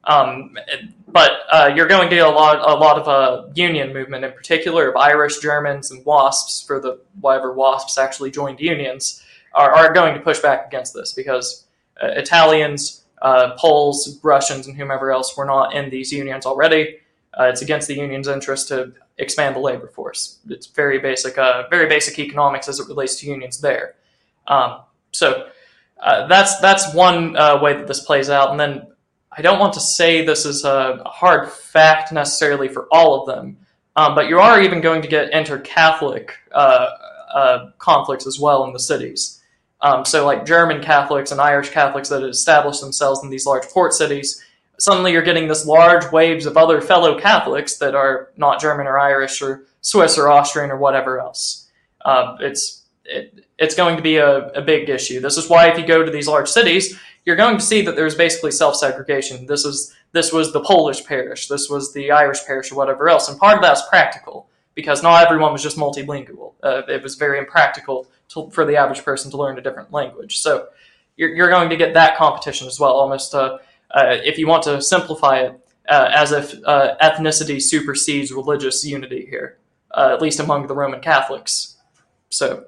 But you're going to get a lot of union movement, in particular of Irish, Germans, and WASPs, for whatever WASPs actually joined unions, are going to push back against this, because Italians, Poles, Russians, and whomever else were not in these unions already. It's against the union's interest to expand the labor force. It's very basic economics as it relates to unions there. So that's one way that this plays out. And then I don't want to say this is a hard fact necessarily for all of them, but you are even going to get inter-Catholic conflicts as well in the cities. So like German Catholics and Irish Catholics that had established themselves in these large port cities, suddenly you're getting this large waves of other fellow Catholics that are not German or Irish or Swiss or Austrian or whatever else. It's going to be a big issue. This is why if you go to these large cities, you're going to see that there's basically self-segregation. This was the Polish parish, this was the Irish parish or whatever else, and part of that's practical, because not everyone was just multilingual. It was very impractical for the average person to learn a different language. So you're going to get that competition as well, almost if you want to simplify it, as if ethnicity supersedes religious unity here, at least among the Roman Catholics. So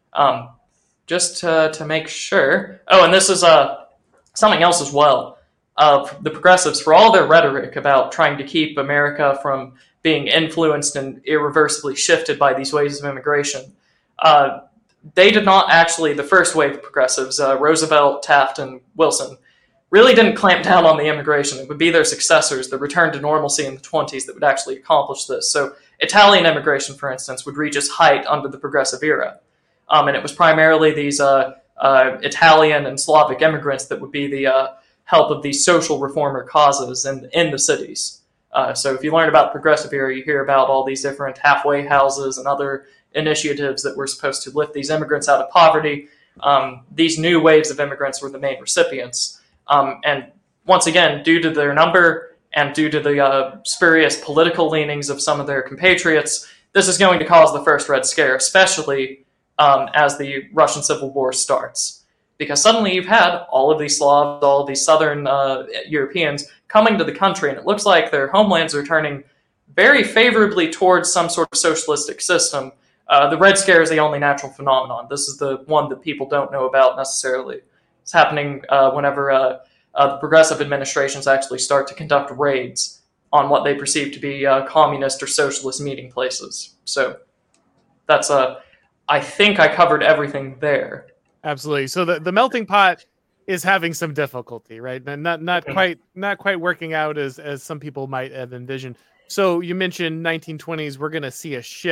just to make sure. Oh, and this is something else as well. The progressives, for all their rhetoric about trying to keep America from being influenced and irreversibly shifted by these waves of immigration, they did not actually, the first wave of progressives, Roosevelt, Taft, and Wilson, really didn't clamp down on the immigration. It would be their successors, the return to normalcy in the 1920s, that would actually accomplish this. So Italian immigration, for instance, would reach its height under the progressive era. And it was primarily these Italian and Slavic immigrants that would be the help of these social reformer causes in the cities. So if you learn about the progressive era, you hear about all these different halfway houses and other initiatives that were supposed to lift these immigrants out of poverty. These new waves of immigrants were the main recipients. And once again, due to their number and due to the spurious political leanings of some of their compatriots, this is going to cause the first Red Scare, especially as the Russian Civil War starts. Because suddenly you've had all of these Slavs, all of these southern Europeans coming to the country, and it looks like their homelands are turning very favorably towards some sort of socialistic system. The Red Scare is the only natural phenomenon. This is the one that people don't know about necessarily. It's happening whenever the progressive administrations actually start to conduct raids on what they perceive to be communist or socialist meeting places. So that's I think I covered everything there.
Absolutely. So the melting pot is having some difficulty, right? And not quite working out as some people might have envisioned. So you mentioned 1920s, we're going to see a shift.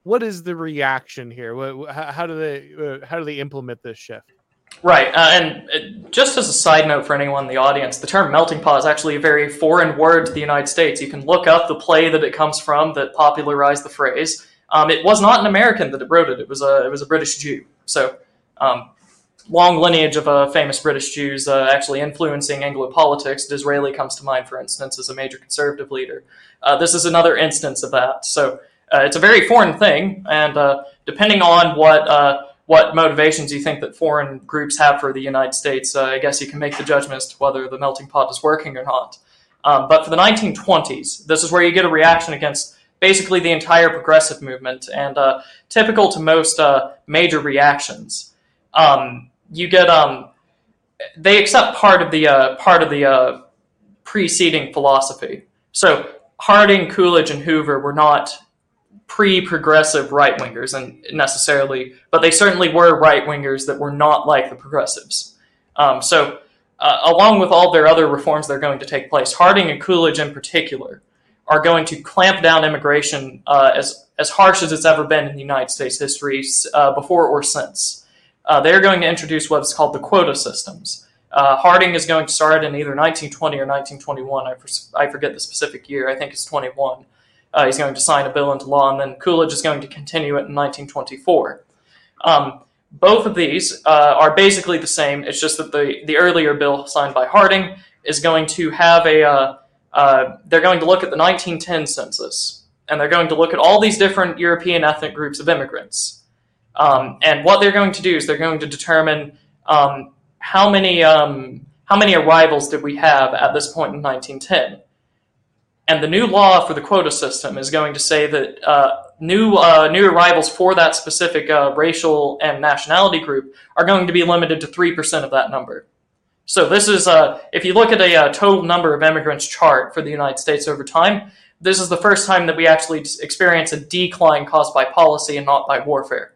what is the reaction here? How do they implement this shift?
Right, and just as a side note for anyone in the audience, the term melting pot is actually a very foreign word to the United States. You can look up the play that it comes from that popularized the phrase. It was not an American that wrote it. It was a British Jew. So, long lineage of famous British Jews actually influencing Anglo politics. Disraeli comes to mind, for instance, as a major conservative leader. This is another instance of that. So, it's a very foreign thing, and depending on what motivations you think that foreign groups have for the United States, I guess you can make the judgment as to whether the melting pot is working or not. But for the 1920s, this is where you get a reaction against basically the entire progressive movement, and typical to most major reactions. You get they accept part of the preceding philosophy. So Harding, Coolidge, and Hoover were not pre-progressive right-wingers and necessarily, but they certainly were right-wingers that were not like the progressives. Along with all their other reforms that are going to take place, Harding and Coolidge in particular are going to clamp down immigration as harsh as it's ever been in the United States history, before or since. They're going to introduce what's called the quota systems. Harding is going to start in either 1920 or 1921. I forget the specific year. I think it's 21. He's going to sign a bill into law, and then Coolidge is going to continue it in 1924. Both of these are basically the same. It's just that the earlier bill signed by Harding is going to have they're going to look at the 1910 census, and they're going to look at all these different European ethnic groups of immigrants. And what they're going to do is they're going to determine how many arrivals did we have at this point in 1910. And the new law for the quota system is going to say that new arrivals for that specific racial and nationality group are going to be limited to 3% of that number. So this is, if you look at a total number of immigrants chart for the United States over time, this is the first time that we actually experience a decline caused by policy and not by warfare,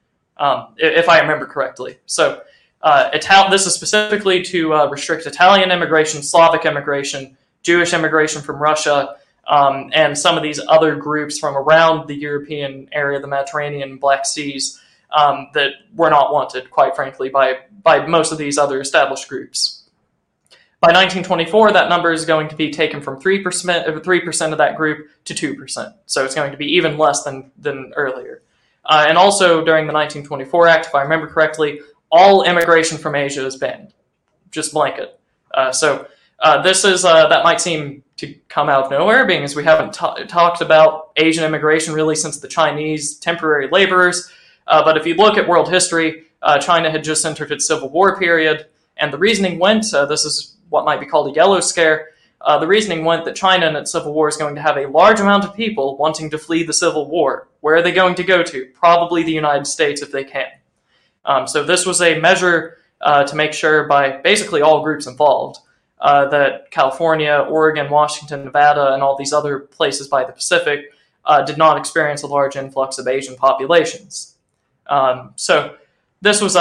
if I remember correctly. So this is specifically to restrict Italian immigration, Slavic immigration, Jewish immigration from Russia, and some of these other groups from around the European area, the Mediterranean, Black Seas, that were not wanted, quite frankly, by most of these other established groups. By 1924, that number is going to be taken from 3% of that group to 2%. So it's going to be even less than earlier. And also during the 1924 Act, if I remember correctly, all immigration from Asia is banned, just blanket. This is that might seem to come out of nowhere, being as we haven't talked about Asian immigration really since the Chinese temporary laborers. But if you look at world history, China had just entered its Civil War period, and the reasoning went, this is what might be called a yellow scare, the reasoning went that China in its Civil War is going to have a large amount of people wanting to flee the Civil War. Where are they going to go to? Probably the United States if they can. So this was a measure to make sure by basically all groups involved that California, Oregon, Washington, Nevada, and all these other places by the Pacific did not experience a large influx of Asian populations. So this was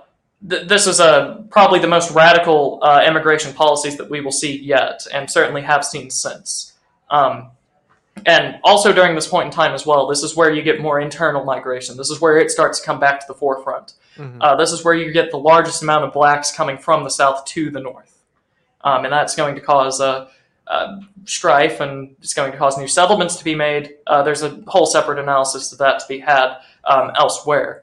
probably the most radical immigration policies that we will see yet, and certainly have seen since. And also during this point in time as well, this is where you get more internal migration. This is where it starts to come back to the forefront. Mm-hmm. This is where you get the largest amount of blacks coming from the south to the north. And that's going to cause strife, and it's going to cause new settlements to be made. There's a whole separate analysis of that to be had elsewhere.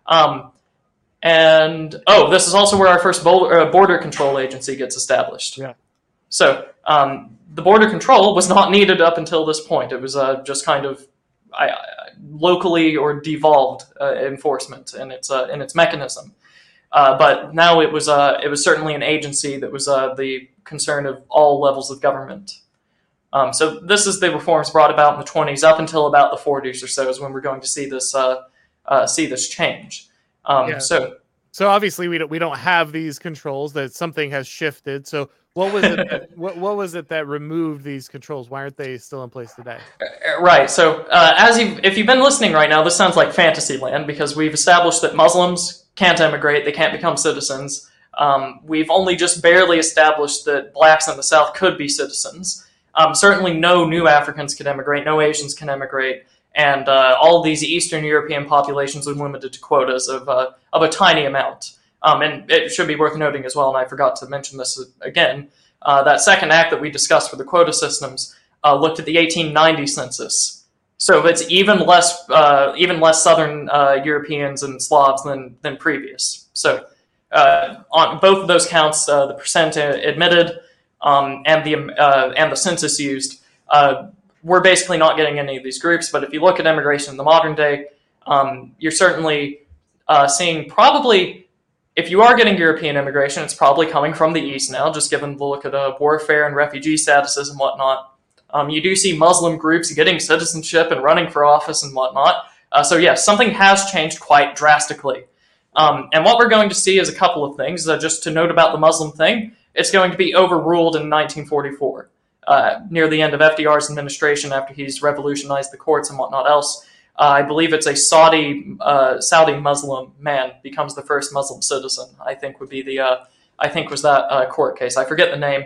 This is also where our first border control agency gets established. Yeah. So the border control was not needed up until this point. It was just kind of locally or devolved enforcement in its mechanism. But now it was certainly an agency that was the concern of all levels of government. So this is the reforms brought about in the 20s up until about the 40s or so is when we're going to see this change.
So obviously we don't have these controls, that something has shifted. So what was it what was it that removed these controls? Why aren't they still in place today?
Right. So if you've been listening right now, this sounds like fantasy land, because we've established that Muslims can't immigrate, they can't become citizens. We've only just barely established that blacks in the South could be citizens. Certainly no new Africans can immigrate, no Asians can immigrate, and all of these Eastern European populations are limited to quotas of a tiny amount. And it should be worth noting as well, and I forgot to mention this again, that second act that we discussed for the quota systems looked at the 1890 census. So it's even less Southern Europeans and Slavs than previous. So on both of those counts, the percent admitted and the census used, we're basically not getting any of these groups. But if you look at immigration in the modern day, you're certainly seeing probably, if you are getting European immigration, it's probably coming from the East now, just given the look at warfare and refugee statuses and whatnot. You do see Muslim groups getting citizenship and running for office and whatnot. So yes, something has changed quite drastically. And what we're going to see is a couple of things. Just to note about the Muslim thing, it's going to be overruled in 1944, near the end of FDR's administration after he's revolutionized the courts and whatnot else. I believe it's a Saudi Muslim man becomes the first Muslim citizen. I think would be was that court case. I forget the name.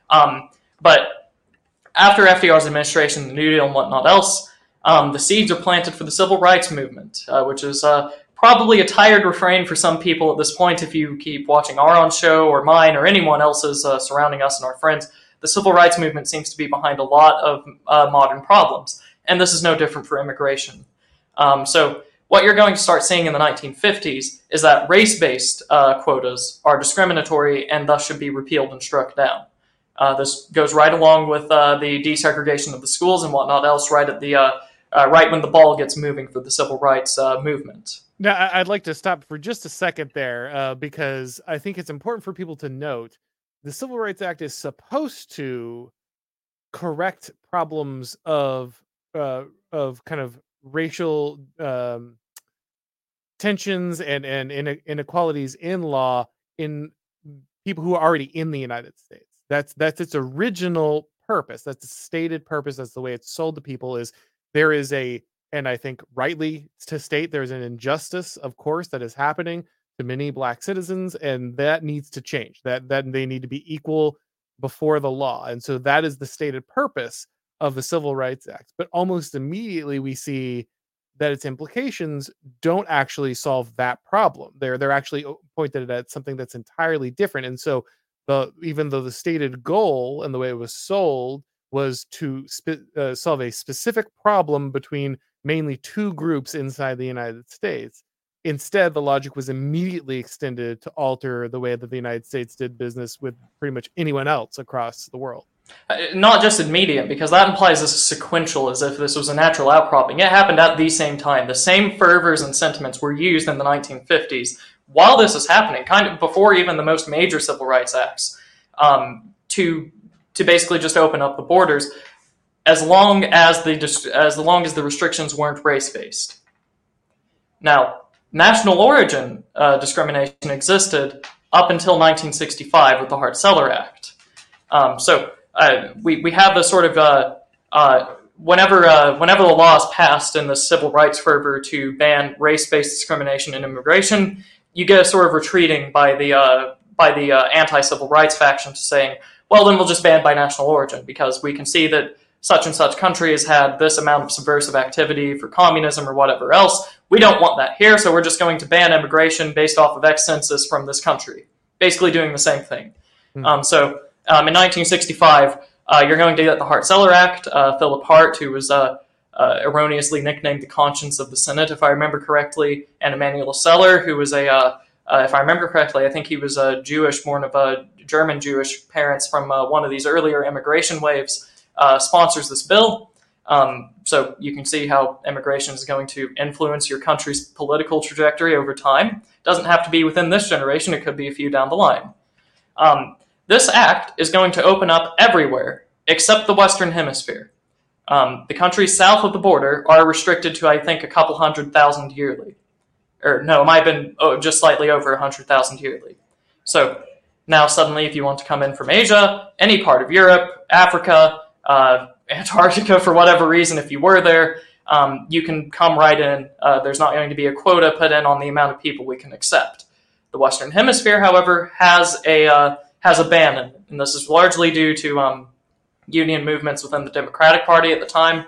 But after FDR's administration, the New Deal and whatnot else, the seeds are planted for the civil rights movement, which is probably a tired refrain for some people at this point if you keep watching our own show or mine or anyone else's surrounding us and our friends. The civil rights movement seems to be behind a lot of modern problems, and this is no different for immigration. So what you're going to start seeing in the 1950s is that race-based quotas are discriminatory and thus should be repealed and struck down. This goes right along with the desegregation of the schools and whatnot else right at the right when the ball gets moving for the civil rights movement.
Now, I'd like to stop for just a second there because I think it's important for people to note the Civil Rights Act is supposed to correct problems of kind of racial tensions and inequalities in law in people who are already in the United States. That's its original purpose. That's the stated purpose. That's the way it's sold to people. Is there is and I think rightly to state, there's an injustice, of course, that is happening to many Black citizens, and that needs to change. That they need to be equal before the law, and so that is the stated purpose of the Civil Rights Act. But almost immediately we see that its implications don't actually solve that problem. They're actually pointed at something that's entirely different, and so even though the stated goal and the way it was sold was to solve a specific problem between mainly two groups inside the United States, instead the logic was immediately extended to alter the way that the United States did business with pretty much anyone else across the world.
Not just immediate, because that implies this is sequential, as if this was a natural outcropping. It happened at the same time. The same fervors and sentiments were used in the 1950s while this is happening, kind of before even the most major civil rights acts, to basically just open up the borders, as long as the restrictions weren't race-based. Now, national origin discrimination existed up until 1965 with the Hart-Celler Act. So we have this sort of whenever the law is passed in the civil rights fervor to ban race-based discrimination in immigration, you get a sort of retreating by the anti-civil rights faction saying, well, then we'll just ban by national origin because we can see that such and such country has had this amount of subversive activity for communism or whatever else. We don't want that here, so we're just going to ban immigration based off of X census from this country. Basically doing the same thing. So in 1965, you're going to get the Hart-Celler Act. Philip Hart, who was erroneously nicknamed the conscience of the Senate, if I remember correctly, and Emanuel Celler, who was if I remember correctly, I think he was Jewish, born of German Jewish parents from one of these earlier immigration waves, sponsors this bill. So you can see how immigration is going to influence your country's political trajectory over time. It doesn't have to be within this generation. It could be a few down the line. This act is going to open up everywhere except the Western Hemisphere. The countries south of the border are restricted to, I think, a couple 100,000 yearly. Or no, it might have been just slightly over 100,000 yearly. So now suddenly if you want to come in from Asia, any part of Europe, Africa, Antarctica, for whatever reason, if you were there, you can come right in. There's not going to be a quota put in on the amount of people we can accept. The Western Hemisphere, however, has a ban in it, and this is largely due to union movements within the Democratic Party at the time,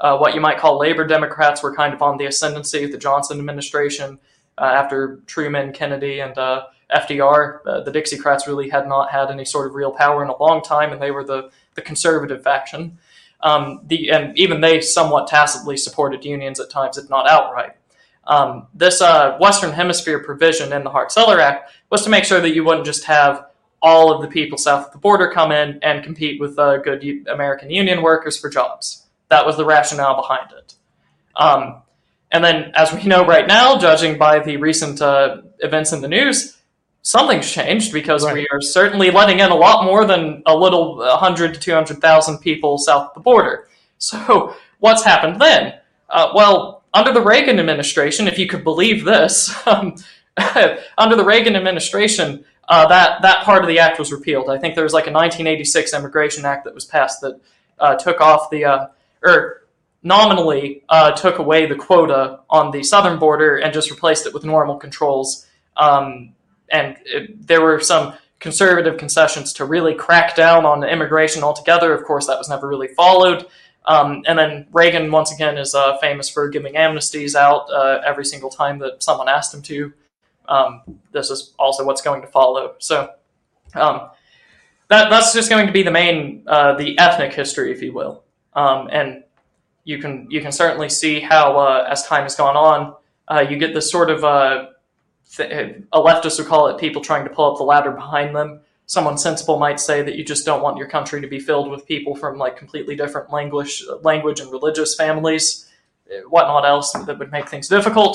What you might call labor Democrats were kind of on the ascendancy with the Johnson administration after Truman, Kennedy, and FDR. The Dixiecrats really had not had any sort of real power in a long time, and they were the conservative faction. And even they somewhat tacitly supported unions at times, if not outright. This Western Hemisphere provision in the Hart-Celler Act was to make sure that you wouldn't just have all of the people south of the border come in and compete with good American union workers for jobs. That was the rationale behind it. And then, as we know right now, judging by the recent events in the news, something's changed because we are certainly letting in a lot more than a little 100 to 200,000 people south of the border. So what's happened then? Well, under the Reagan administration, if you could believe this, under the Reagan administration, that part of the act was repealed. I think there was like a 1986 Immigration Act that was passed that took off nominally took away the quota on the southern border and just replaced it with normal controls. There were some conservative concessions to really crack down on immigration altogether. Of course, that was never really followed. And then Reagan, once again, is famous for giving amnesties out every single time that someone asked him to. This is also what's going to follow. So that's just going to be the main, the ethnic history, if you will. And you can certainly see how, as time has gone on, you get this sort of a leftist would call it people trying to pull up the ladder behind them. Someone sensible might say that you just don't want your country to be filled with people from like completely different language and religious families, whatnot else that would make things difficult.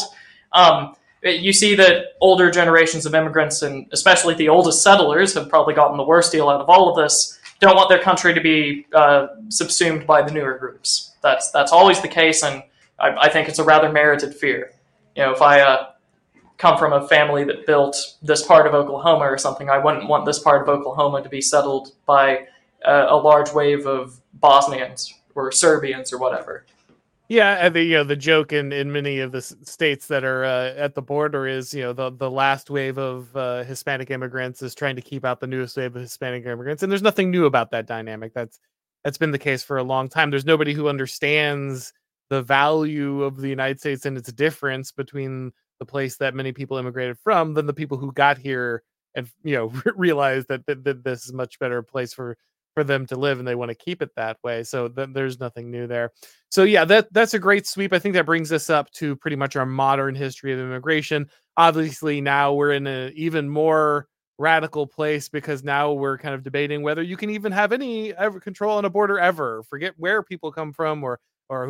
You see that older generations of immigrants, and especially the oldest settlers, have probably gotten the worst deal out of all of this, don't want their country to be subsumed by the newer groups. That's always the case, and I think it's a rather merited fear. You know, if I come from a family that built this part of Oklahoma or something, I wouldn't want this part of Oklahoma to be settled by a large wave of Bosnians or Serbians or whatever.
Yeah, and the joke in many of the states that are at the border is the last wave of Hispanic immigrants is trying to keep out the newest wave of Hispanic immigrants, and there's nothing new about that dynamic. That's been the case for a long time. There's nobody who understands the value of the United States and its difference between the place that many people immigrated from than the people who got here and realized that this is a much better place for them to live, and they want to keep it that way. So there's nothing new there. So yeah, that's a great sweep. I think that brings us up to pretty much our modern history of immigration. Obviously, now we're in an even more radical place because now we're kind of debating whether you can even have any control on a border ever. Forget where people come from or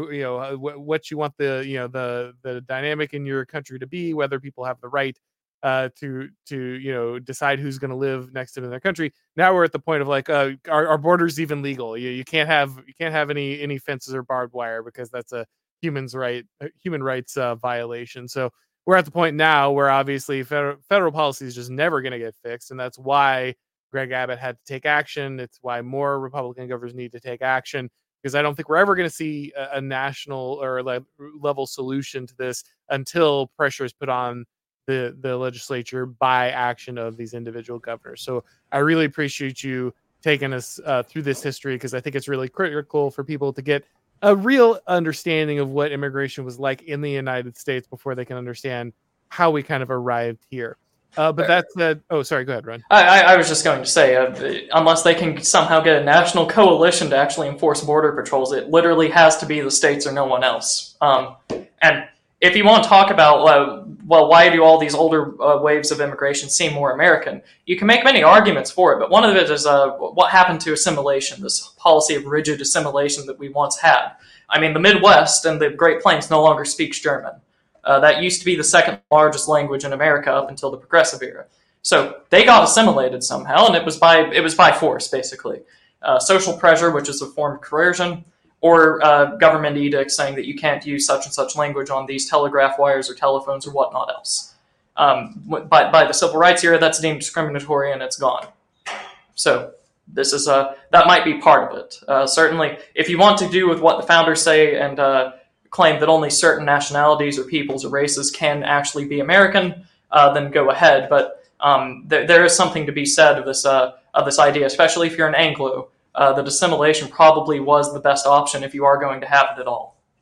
what you want the dynamic in your country to be, whether people have the right to decide who's going to live next to them in their country. Now we're at the point of like, our borders even legal? You can't have any fences or barbed wire because that's a human rights violation. So we're at the point now where obviously federal policy is just never going to get fixed, and that's why Greg Abbott had to take action. It's why more Republican governors need to take action, because I don't think we're ever going to see a national or level solution to this until pressure is put on the legislature by action of these individual governors. So I really appreciate you taking us through this history, because I think it's really critical for people to get a real understanding of what immigration was like in the United States before they can understand how we kind of arrived here. But that's oh, sorry, go ahead, Ron.
I was just going to say, unless they can somehow get a national coalition to actually enforce border patrols, it literally has to be the states or no one else. And if you want to talk about, why do all these older waves of immigration seem more American? You can make many arguments for it, but one of it is what happened to assimilation, this policy of rigid assimilation that we once had. I mean, the Midwest and the Great Plains no longer speaks German. That used to be the second largest language in America up until the Progressive era. So they got assimilated somehow, and it was by force, basically. Social pressure, which is a form of coercion, or government edicts saying that you can't use such and such language on these telegraph wires or telephones or whatnot else. By the Civil Rights era, that's deemed discriminatory and it's gone. So this is that might be part of it. Certainly, if you want to do with what the founders say and claim that only certain nationalities or peoples or races can actually be American, then go ahead. But there is something to be said of this idea, especially if you're an Anglo. That assimilation probably was the best option if you are going to have it at all.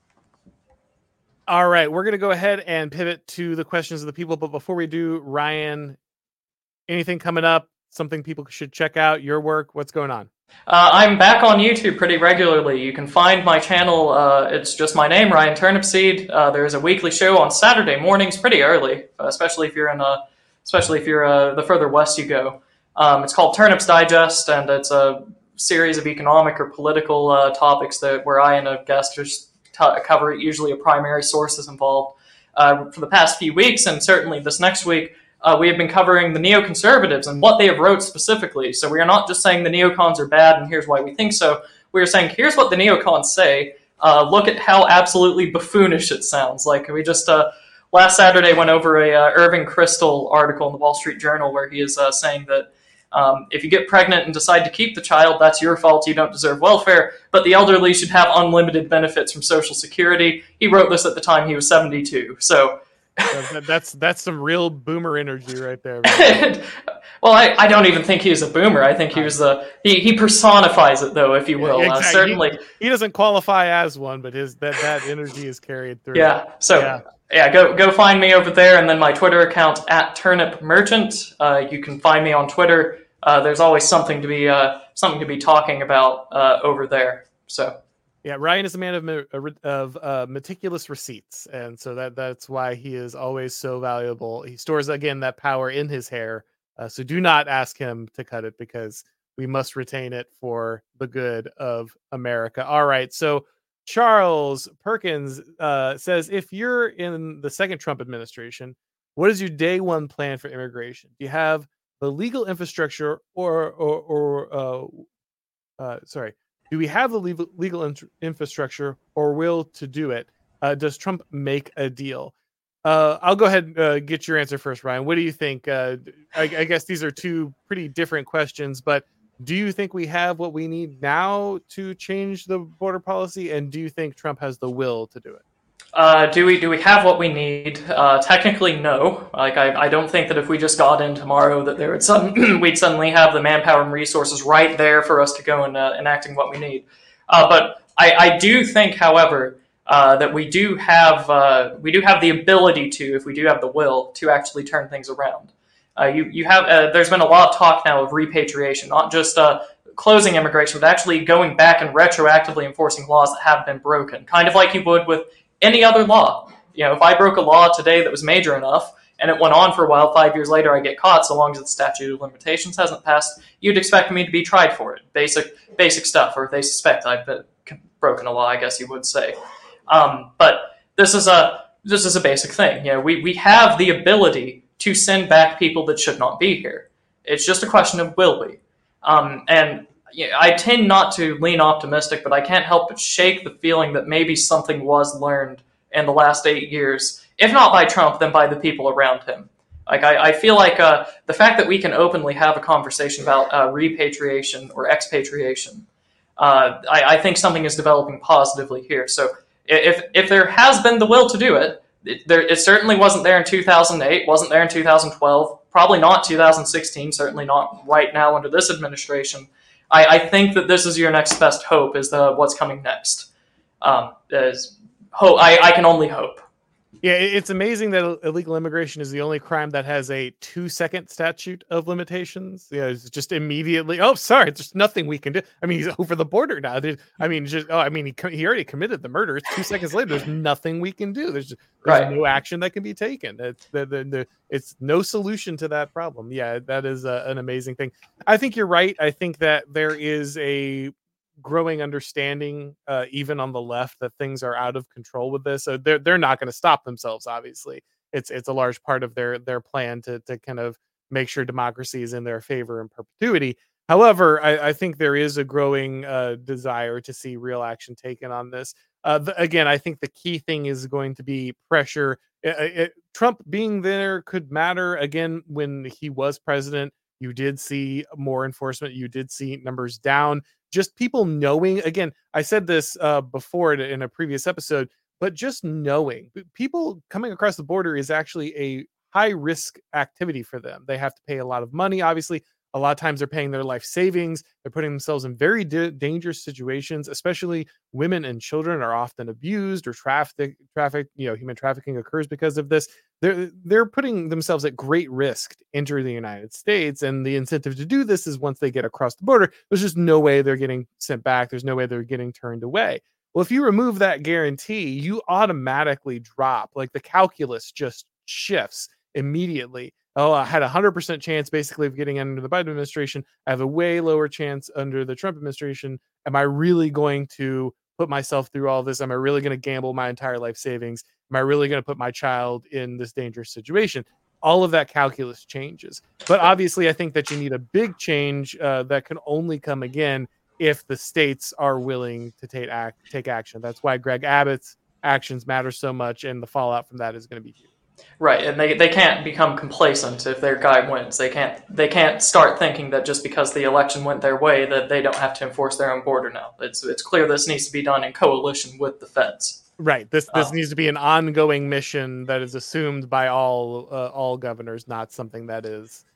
All right, we're gonna go ahead and pivot to the questions of the people. But before we do, Ryan, anything coming up? Something people should check out? Your work? What's going on?
I'm back on YouTube pretty regularly. You can find my channel. It's just my name, Ryan Turnipseed. There's a weekly show on Saturday mornings, pretty early, especially if you're the further west you go. It's called Turnips Digest, and it's a series of economic or political topics where I and a guest just cover it. Usually, a primary source is involved. For the past few weeks, and certainly this next week, we have been covering the neoconservatives and what they have wrote specifically. So we are not just saying the neocons are bad and here's why we think so. We are saying here's what the neocons say. Look at how absolutely buffoonish it sounds. Like we just last Saturday went over a Irving Kristol article in the Wall Street Journal where he is saying that if you get pregnant and decide to keep the child, that's your fault. You don't deserve welfare. But the elderly should have unlimited benefits from Social Security. He wrote this at the time he was 72. So
that's some real boomer energy right there.
Well, I don't even think he was a boomer. I think he was he personifies it, though, if you will.
Exactly.
Certainly,
he doesn't qualify as one, but that energy is carried through.
Yeah. So go find me over there, and then my Twitter account at Turnip Merchant. You can find me on Twitter. There's always something to be talking about over there. So.
Yeah, Ryan is a man of meticulous receipts, and so that's why he is always so valuable. He stores, again, that power in his hair, so do not ask him to cut it because we must retain it for the good of America. All right, so Charles Perkins says, if you're in the second Trump administration, what is your day one plan for immigration? Do you have the legal infrastructure do we have the legal infrastructure or will to do it? Does Trump make a deal? I'll go ahead and get your answer first, Ryan. What do you think? I guess these are two pretty different questions, but do you think we have what we need now to change the border policy? And do you think Trump has the will to do it?
Do we have what we need? Technically, no. Like I don't think that if we just got in tomorrow that we'd suddenly have the manpower and resources right there for us to go and enacting what we need. But I do think, however, that we do have the ability to, if we do have the will, to actually turn things around. There's been a lot of talk now of repatriation, not just closing immigration, but actually going back and retroactively enforcing laws that have been broken, kind of like you would with any other law. If I broke a law today that was major enough and it went on for a while, 5 years later I get caught, so long as the statute of limitations hasn't passed, you'd expect me to be tried for it. Basic stuff, or if they suspect I've broken a law, I guess you would say. But this is a basic thing. We have the ability to send back people that should not be here. It's just a question of will we. And I tend not to lean optimistic, but I can't help but shake the feeling that maybe something was learned in the last 8 years, if not by Trump, then by the people around him. Like I feel like the fact that we can openly have a conversation about repatriation or expatriation, I think something is developing positively here. So if there has been the will to do it, it certainly wasn't there in 2008, wasn't there in 2012, probably not 2016, certainly not right now under this administration. I think that this is your next best hope, is what's coming next. I can only hope.
Yeah, it's amazing that illegal immigration is the only crime that has a 2-second statute of limitations. Yeah, it's just immediately. Oh, sorry, there's nothing we can do. I mean, he's over the border now. He already committed the murder. It's 2 seconds later. There's nothing we can do. There's no action that can be taken. It's no solution to that problem. Yeah, that is an amazing thing. I think you're right. I think that there is a growing understanding, even on the left, that things are out of control with this. So they're not going to stop themselves. Obviously, it's a large part of their plan to kind of make sure democracy is in their favor in perpetuity. However, I think there is a growing desire to see real action taken on this. Again, I think the key thing is going to be pressure. Trump being there could matter. Again, when he was president, you did see more enforcement. You did see numbers down. Just people knowing, again, I said this before in a previous episode, but just knowing people coming across the border is actually a high risk activity for them. They have to pay a lot of money. Obviously, A lot of times they're paying their life savings. They're putting themselves in very dangerous situations, especially women and children are often abused or traffic, human trafficking occurs because of this. They're putting themselves at great risk to enter the United States, and the incentive to do this is once they get across the border, there's just no way they're getting sent back. There's no way they're getting turned away. Well, if you remove that guarantee, you automatically drop. Like the calculus just shifts immediately. Oh, I had a 100% chance basically of getting under the Biden administration. I have a way lower chance under the Trump administration. Am I really going to put myself through all this? Am I really going to gamble my entire life savings? Am I really going to put my child in this dangerous situation? All of that calculus changes. But obviously, I think that you need a big change that can only come again if the states are willing to take action. That's why Greg Abbott's actions matter so much, and the fallout from that is going to be huge.
Right, and they can't become complacent if their guy wins. They can't start thinking that just because the election went their way that they don't have to enforce their own border now. It's clear this needs to be done in coalition with the feds.
Right. This needs to be an ongoing mission that is assumed by all governors, not something that is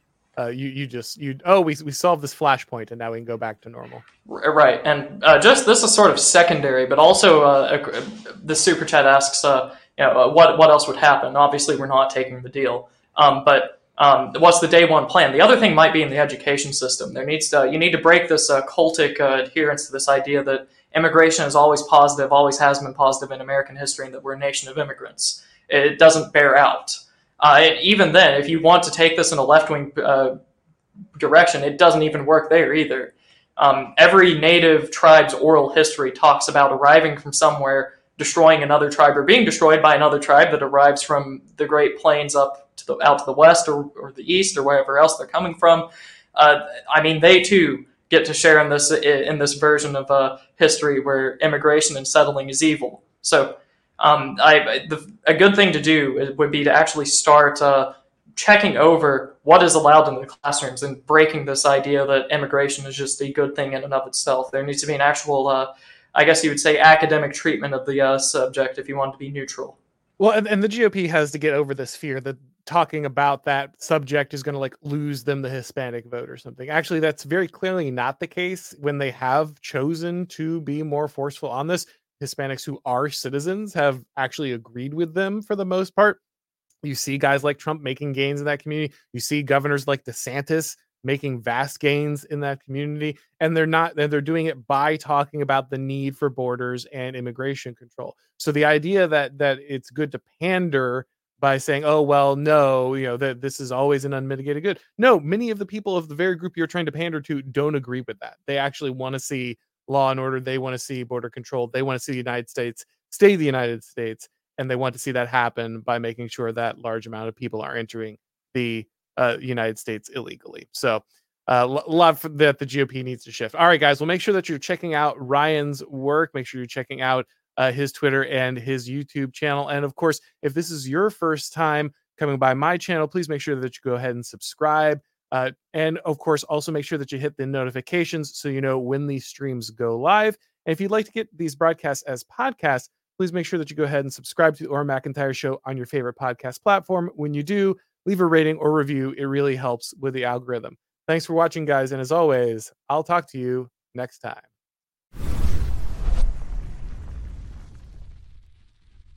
we solved this flashpoint and now we can go back to normal.
Right, and just this is sort of secondary, but also the super chat asks, what else would happen? Obviously, we're not taking the deal, but what's the day one plan? The other thing might be in the education system. You need to break this cultic adherence to this idea that immigration is always positive, always has been positive in American history, and that we're a nation of immigrants. It doesn't bear out. Even then, if you want to take this in a left-wing direction, it doesn't even work there either. Every native tribe's oral history talks about arriving from somewhere, destroying another tribe, or being destroyed by another tribe that arrives from the Great Plains out to the west or the east or wherever else they're coming from. They too get to share in this version of history where immigration and settling is evil. So a good thing to do would be to actually start checking over what is allowed in the classrooms and breaking this idea that immigration is just a good thing in and of itself. There needs to be an actual, I guess you would say, academic treatment of the subject if you want to be neutral.
Well, and the GOP has to get over this fear that talking about that subject is going to lose them the Hispanic vote or something. Actually, that's very clearly not the case. When they have chosen to be more forceful on this, Hispanics who are citizens have actually agreed with them for the most part. You see guys like Trump making gains in that community. You see governors like DeSantis making vast gains in that community, and they're doing it by talking about the need for borders and immigration control. So the idea that it's good to pander by saying, oh, well, no, that this is always an unmitigated good. No, many of the people of the very group you're trying to pander to don't agree with that. They actually want to see law and order. They want to see border control. They want to see the United States stay the United States. And they want to see that happen by making sure that large amount of people are entering the United States illegally. So a lot that the GOP needs to shift. All right, guys, well, make sure that you're checking out Ryan's work. Make sure you're checking out his Twitter and his YouTube channel. And of course, if this is your first time coming by my channel, please make sure that you go ahead and subscribe. And of course, also make sure that you hit the notifications so you know when these streams go live. And if you'd like to get these broadcasts as podcasts, please make sure that you go ahead and subscribe to the Orrin McIntyre Show on your favorite podcast platform. When you do, leave a rating or review. It really helps with the algorithm. Thanks for watching, guys. And as always, I'll talk to you next time.